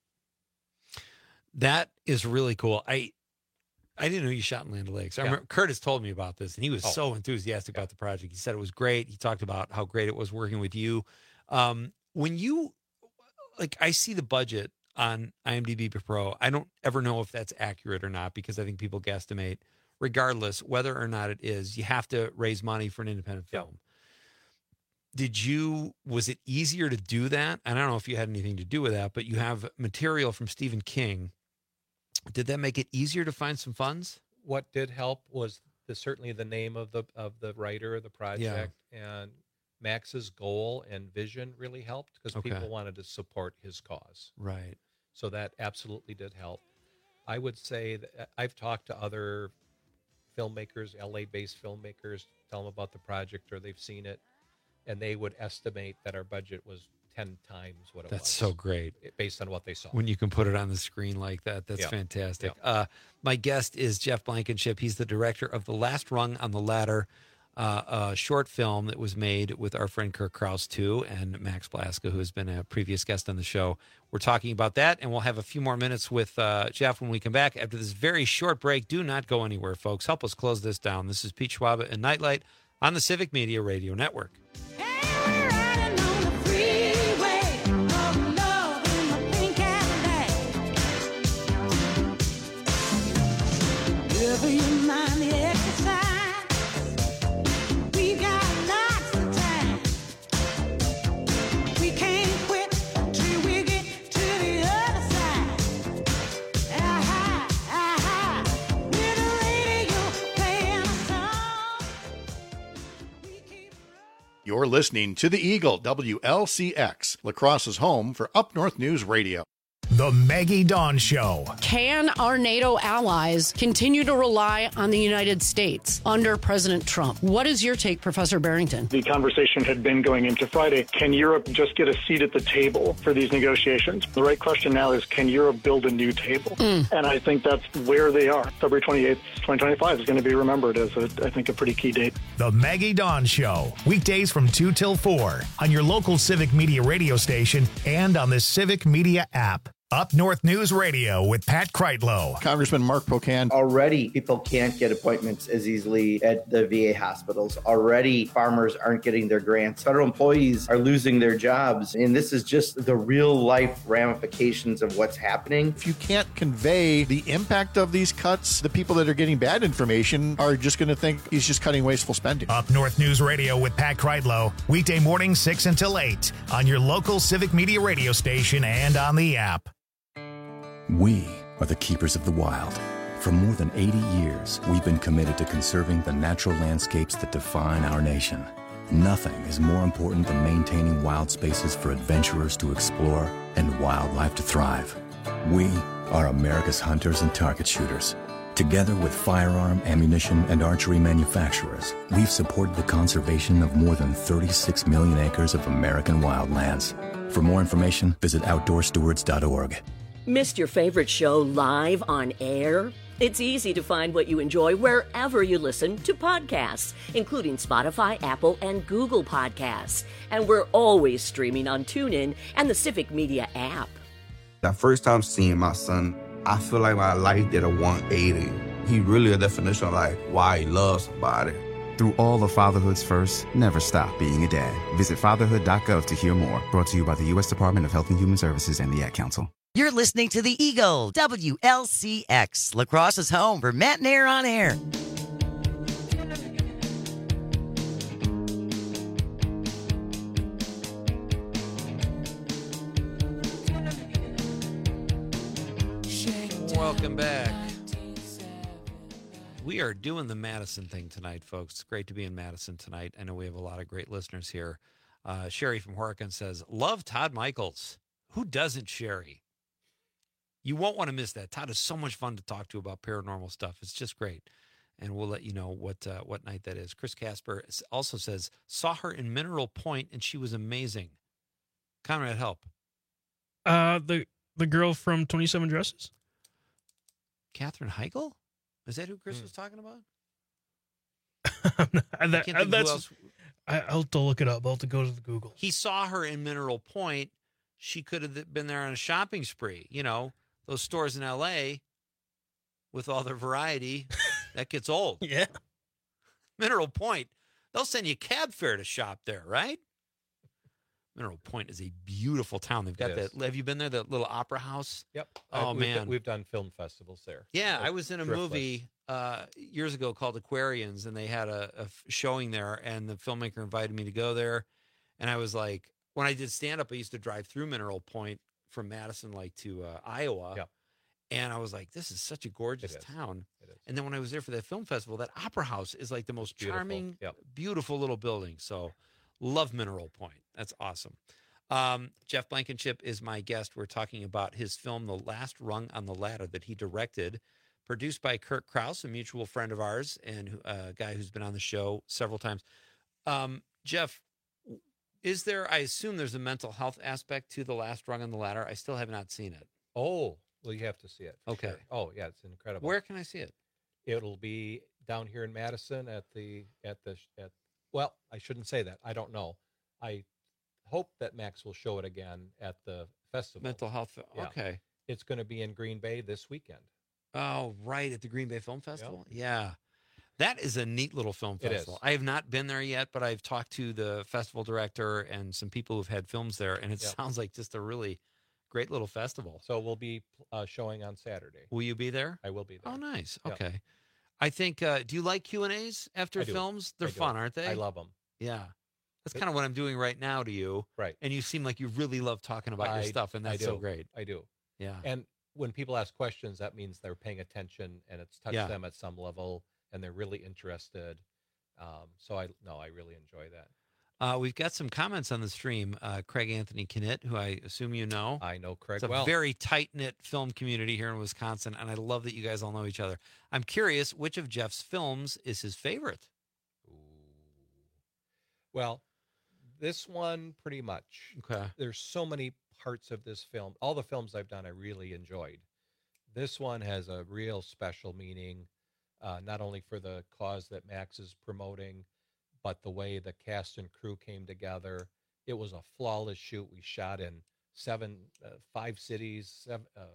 That is really cool. I didn't know you shot in Land O'Lakes. I remember Curtis told me about this, and he was so enthusiastic about the project. He said it was great. He talked about how great it was working with you. When you, I see the budget on IMDb Pro. I don't ever know if that's accurate or not, because I think people guesstimate. Regardless, whether or not it is, you have to raise money for an independent film. Was it easier to do that? I don't know if you had anything to do with that, but you have material from Stephen King. Did that make it easier to find some funds? What did help was certainly the name of the writer of the project, and Max's goal and vision really helped, because people wanted to support his cause. Right. So that absolutely did help. I would say that I've talked to other filmmakers, LA-based filmmakers, tell them about the project or they've seen it, and they would estimate that our budget was 10 times what it was. That's so great. Based on what they saw. When you can put it on the screen like that, that's fantastic. My guest is Jeff Blankenship. He's the director of The Last Rung on the Ladder, a short film that was made with our friend Kirk Krause, too, and Max Blaska, who has been a previous guest on the show. We're talking about that, and we'll have a few more minutes with Jeff when we come back after this very short break. Do not go anywhere, folks. Help us close this down. This is Pete Schwaba and Nightlight on the Civic Media Radio Network. You're listening to The Eagle, WLCX, La Crosse's home for Up North News Radio. The Maggie Dawn Show. Can our NATO allies continue to rely on the United States under President Trump? What is your take, Professor Barrington? The conversation had been going into Friday. Can Europe just get a seat at the table for these negotiations? The right question now is, can Europe build a new table? And I think that's where they are. February 28th, 2025 is going to be remembered as, I think, a pretty key date. The Maggie Dawn Show. Weekdays from 2 till 4 on your local Civic Media radio station and on the Civic Media app. Up North News Radio with Pat Kreitlow. Congressman Mark Pocan. Already, people can't get appointments as easily at the VA hospitals. Already, farmers aren't getting their grants. Federal employees are losing their jobs. And this is just the real life ramifications of what's happening. If you can't convey the impact of these cuts, the people that are getting bad information are just going to think he's just cutting wasteful spending. Up North News Radio with Pat Kreitlow. Weekday mornings 6 until 8 on your local Civic Media radio station and on the app. We are the keepers of the wild. For more than 80 years, we've been committed to conserving the natural landscapes that define our nation. Nothing is more important than maintaining wild spaces for adventurers to explore and wildlife to thrive. We are America's hunters and target shooters. Together with firearm, ammunition, and archery manufacturers, we've supported the conservation of more than 36 million acres of American wildlands. For more information, visit OutdoorStewards.org. Missed your favorite show live on air? It's easy to find what you enjoy wherever you listen to podcasts, including Spotify, Apple, and Google Podcasts. And we're always streaming on TuneIn and the Civic Media app. The first time seeing my son, I feel like my life did a 180. He really a definition of like why he loves somebody. Through all of fatherhood's first, never stop being a dad. Visit fatherhood.gov to hear more. Brought to you by the U.S. Department of Health and Human Services and the Ad Council. You're listening to the Eagle, WLCX, La Crosse's home for Matt and Air on Air. Welcome back. We are doing the Madison thing tonight, folks. It's great to be in Madison tonight. I know we have a lot of great listeners here. Sherry from Horicon says, love Todd Michaels. Who doesn't, Sherry? You won't want to miss that. Todd is so much fun to talk to about paranormal stuff. It's just great. And we'll let you know what night that is. Chris Casper also says, saw her in Mineral Point, and she was amazing. Conrad, help. The girl from 27 Dresses? Katherine Heigl? Is that who Chris was talking about? I'll have to look it up. I'll have to go to the Google. He saw her in Mineral Point. She could have been there on a shopping spree. You know, those stores in L.A. with all their variety, that gets old. Yeah. Mineral Point, they'll send you cab fare to shop there, right? Mineral Point is a beautiful town. They've got that. Have you been there? That little opera house? Yep. Oh, man. We've done film festivals there. Yeah, I was in a movie years ago called Aquarians, and they had a showing there, and the filmmaker invited me to go there. And I was like, when I did stand-up, I used to drive through Mineral Point from Madison, to Iowa. Yep. And I was like, this is such a gorgeous town. It is. And then when I was there for that film festival, that opera house is like the most charming, beautiful little building. So love Mineral Point. That's awesome. Jeff Blankenship is my guest. We're talking about his film, The Last Rung on the Ladder, that he directed, produced by Kurt Krause, a mutual friend of ours and a guy who's been on the show several times. Jeff, is there, I assume there's a mental health aspect to The Last Rung on the Ladder. I still have not seen it. Oh, well, you have to see it. Okay. Sure. Oh, yeah, it's incredible. Where can I see it? It'll be down here in Madison well, I shouldn't say that. I don't know. I hope that Max will show it again at the festival. Mental health. Yeah. Okay. It's going to be in Green Bay this weekend. Oh, right, at the Green Bay Film Festival? Yep. Yeah. That is a neat little film festival. It is. I have not been there yet, but I've talked to the festival director and some people who've had films there, and it sounds like just a really great little festival. So we'll be showing on Saturday. Will you be there? I will be there. Oh, nice. Yep. Okay. I think, do you like Q&As after films? They're fun, aren't they? I love them. Yeah. That's kind of what I'm doing right now to you. Right. And you seem like you really love talking about your stuff, and that's so great. I do. Yeah. And when people ask questions, that means they're paying attention, and it's touched them at some level, and they're really interested. So I really enjoy that. We've got some comments on the stream. Craig Anthony Knitt, who I assume you know. I know Craig It's a well. very tight-knit film community here in Wisconsin, and I love that you guys all know each other. I'm curious, which of Jeff's films is his favorite? Well, this one pretty much. Okay. There's so many parts of this film. All the films I've done I really enjoyed. This one has a real special meaning, not only for the cause that Max is promoting, but the way the cast and crew came together. It was a flawless shoot. We shot in 5 cities,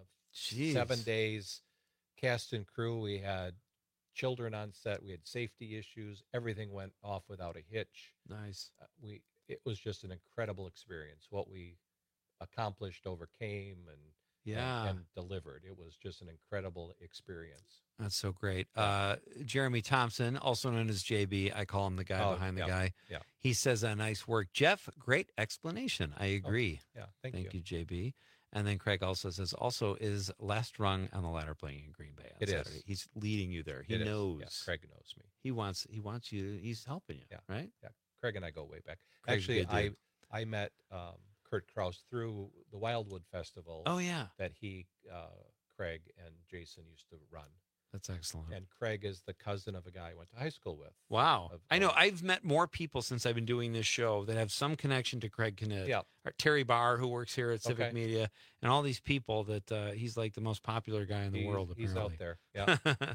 7 days. Cast and crew, we had children on set. We had safety issues. Everything went off without a hitch. Nice. It was just an incredible experience. What we accomplished, overcame, and delivered. It was just an incredible experience. That's so great. Jeremy Thompson, also known as JB, I call him the guy behind the guy. Yeah. He says, nice work. Jeff, great explanation. I agree. Thank you. Thank you, JB. And then Craig also says, also is Last Rung on the Ladder playing in Green Bay on Saturday. Is. He's leading you there. He It is. knows. Yeah, Craig knows me. He wants you. He's helping you, right? Yeah. Craig and I go way back. Craig's a Actually, good dude. I met Kurt Krause through the Wildwood Festival. Oh, yeah. That Craig and Jason used to run. That's excellent. And Craig is the cousin of a guy I went to high school with. Wow. I know. I've met more people since I've been doing this show that have some connection to Craig Knitt. Yeah. Or Terry Barr, who works here at Civic Okay. Media, and all these people that he's like the most popular guy in the world, He's apparently. out there. Yeah.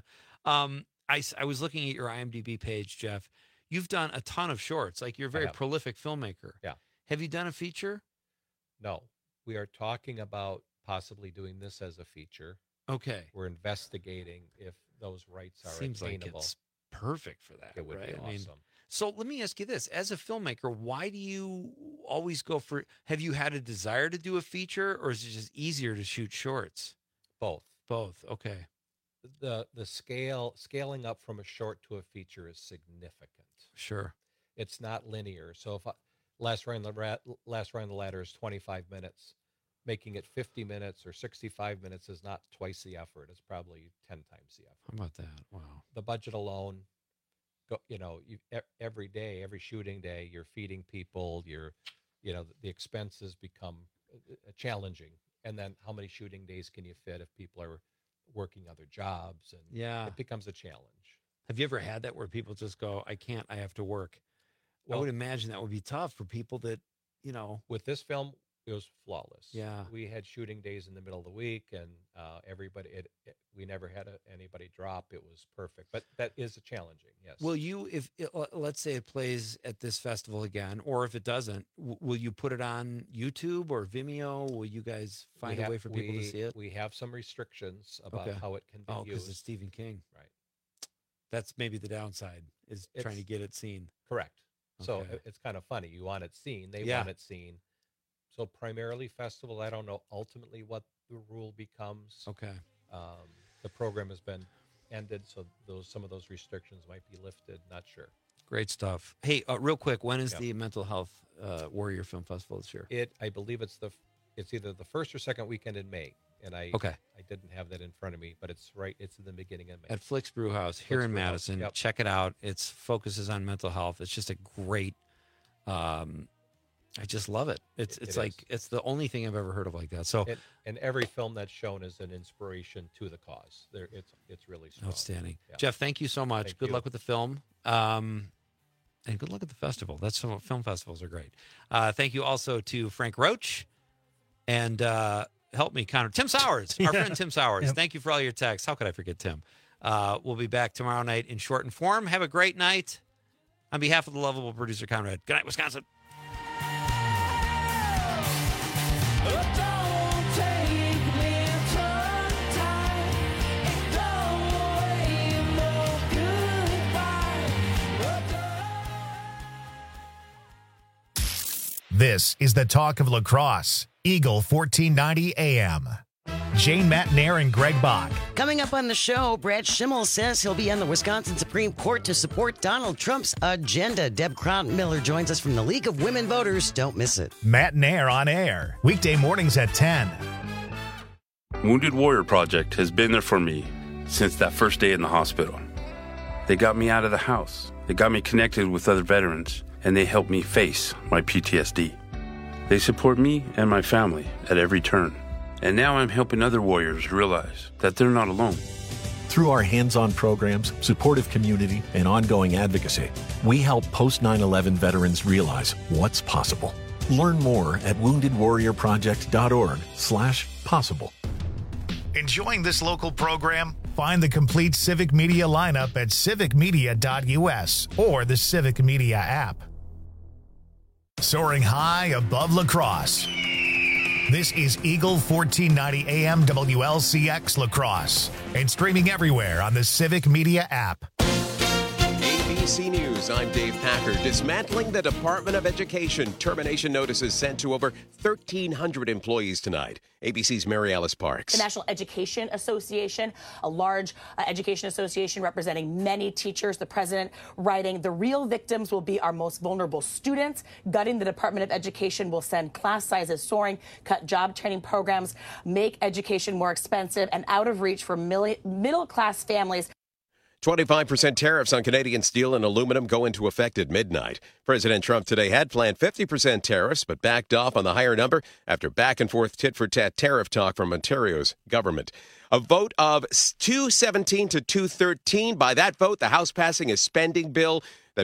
I was looking at your IMDb page, Jeff. You've done a ton of shorts. Like, you're a very have. prolific filmmaker. Yeah. Have you done a feature? No. We are talking about possibly doing this as a feature. Okay. We're investigating if those rights are Seems like attainable. it's perfect for that. It would right? be I mean, awesome. so let me ask you this. As a filmmaker, why do you always go for, have you had a desire to do a feature, or is it just easier to shoot shorts? Both. Both. Okay. The scaling up from a short to a feature is significant. Sure. It's not linear. So if Last Ride on the Ladder is 25 minutes, making it 50 minutes or 65 minutes is not twice the effort. It's probably 10 times the effort. How about that? Wow. The budget alone, every day, every shooting day, you're feeding people. The expenses become challenging. And then how many shooting days can you fit if people are working other jobs? And it becomes a challenge. Have you ever had that where people just go, I can't, I have to work? I would imagine that would be tough for people that, With this film, it was flawless. Yeah. We had shooting days in the middle of the week, and everybody, we never had anybody drop. It was perfect. But that is challenging, yes. Will you, let's say it plays at this festival again, or if it doesn't, will you put it on YouTube or Vimeo? Will you guys find a way for people to see it? We have some restrictions about how it can be used. because it's Stephen King. Right. That's maybe the downside, is trying to get it seen. Correct. So Okay. it's kind of funny. You want it seen. They Yeah. want it seen. So primarily festival. I don't know ultimately what the rule becomes. Okay. The program has been ended, so some of those restrictions might be lifted. Not sure. Great stuff. Hey, real quick, when is Yeah. the Mental Health Warrior Film Festival this year? I believe it's either the first or second weekend in May, and I didn't have that in front of me, but it's in the beginning of May. At Flicks Brew House here in Brew House, Madison. yep. Check it out. It focuses on mental health. It's just a great. I just love it. It's like it's the only thing I've ever heard of like that. So and every film that's shown is an inspiration to the cause. It's really strong. outstanding. Yeah. Jeff, thank you so much. Thank Good you. luck with the film. And good luck at the festival. Film festivals are great. Thank you also to Frank Roach and help me, Connor. Tim Sowers, our friend Tim Sowers. Yep. Thank you for all your texts. How could I forget Tim? We'll be back tomorrow night in shortened form. Have a great night. On behalf of the lovable producer, Conrad. Good night, Wisconsin. This is the talk of lacrosse. Eagle 1490 AM. Jane Matnair and Greg Bach. Coming up on the show, Brad Schimmel says he'll be on the Wisconsin Supreme Court to support Donald Trump's agenda. Deb Crown-Miller joins us from the League of Women Voters. Don't miss it. Matnair on air. Weekday mornings at 10. Wounded Warrior Project has been there for me since that first day in the hospital. They got me out of the house. They got me connected with other veterans and they help me face my PTSD. They support me and my family at every turn. And now I'm helping other warriors realize that they're not alone. Through our hands-on programs, supportive community, and ongoing advocacy, we help post 9/11 veterans realize what's possible. Learn more at woundedwarriorproject.org/possible. Enjoying this local program? Find the complete Civic Media lineup at civicmedia.us or the Civic Media app. Soaring high above La Crosse. This is Eagle 1490 AM WLCX La Crosse and streaming everywhere on the Civic Media app. ABC News, I'm Dave Packer. Dismantling the Department of Education. Termination notices sent to over 1,300 employees tonight. ABC's Mary Alice Parks. The National Education Association, a large education association representing many teachers. The president writing, the real victims will be our most vulnerable students. Gutting the Department of Education will send class sizes soaring, cut job training programs, make education more expensive and out of reach for middle-class families. 25% tariffs on Canadian steel and aluminum go into effect at midnight. President Trump today had planned 50% tariffs, but backed off on the higher number after back-and-forth tit-for-tat tariff talk from Ontario's government. A vote of 217 to 213. By that vote, the House passing a spending bill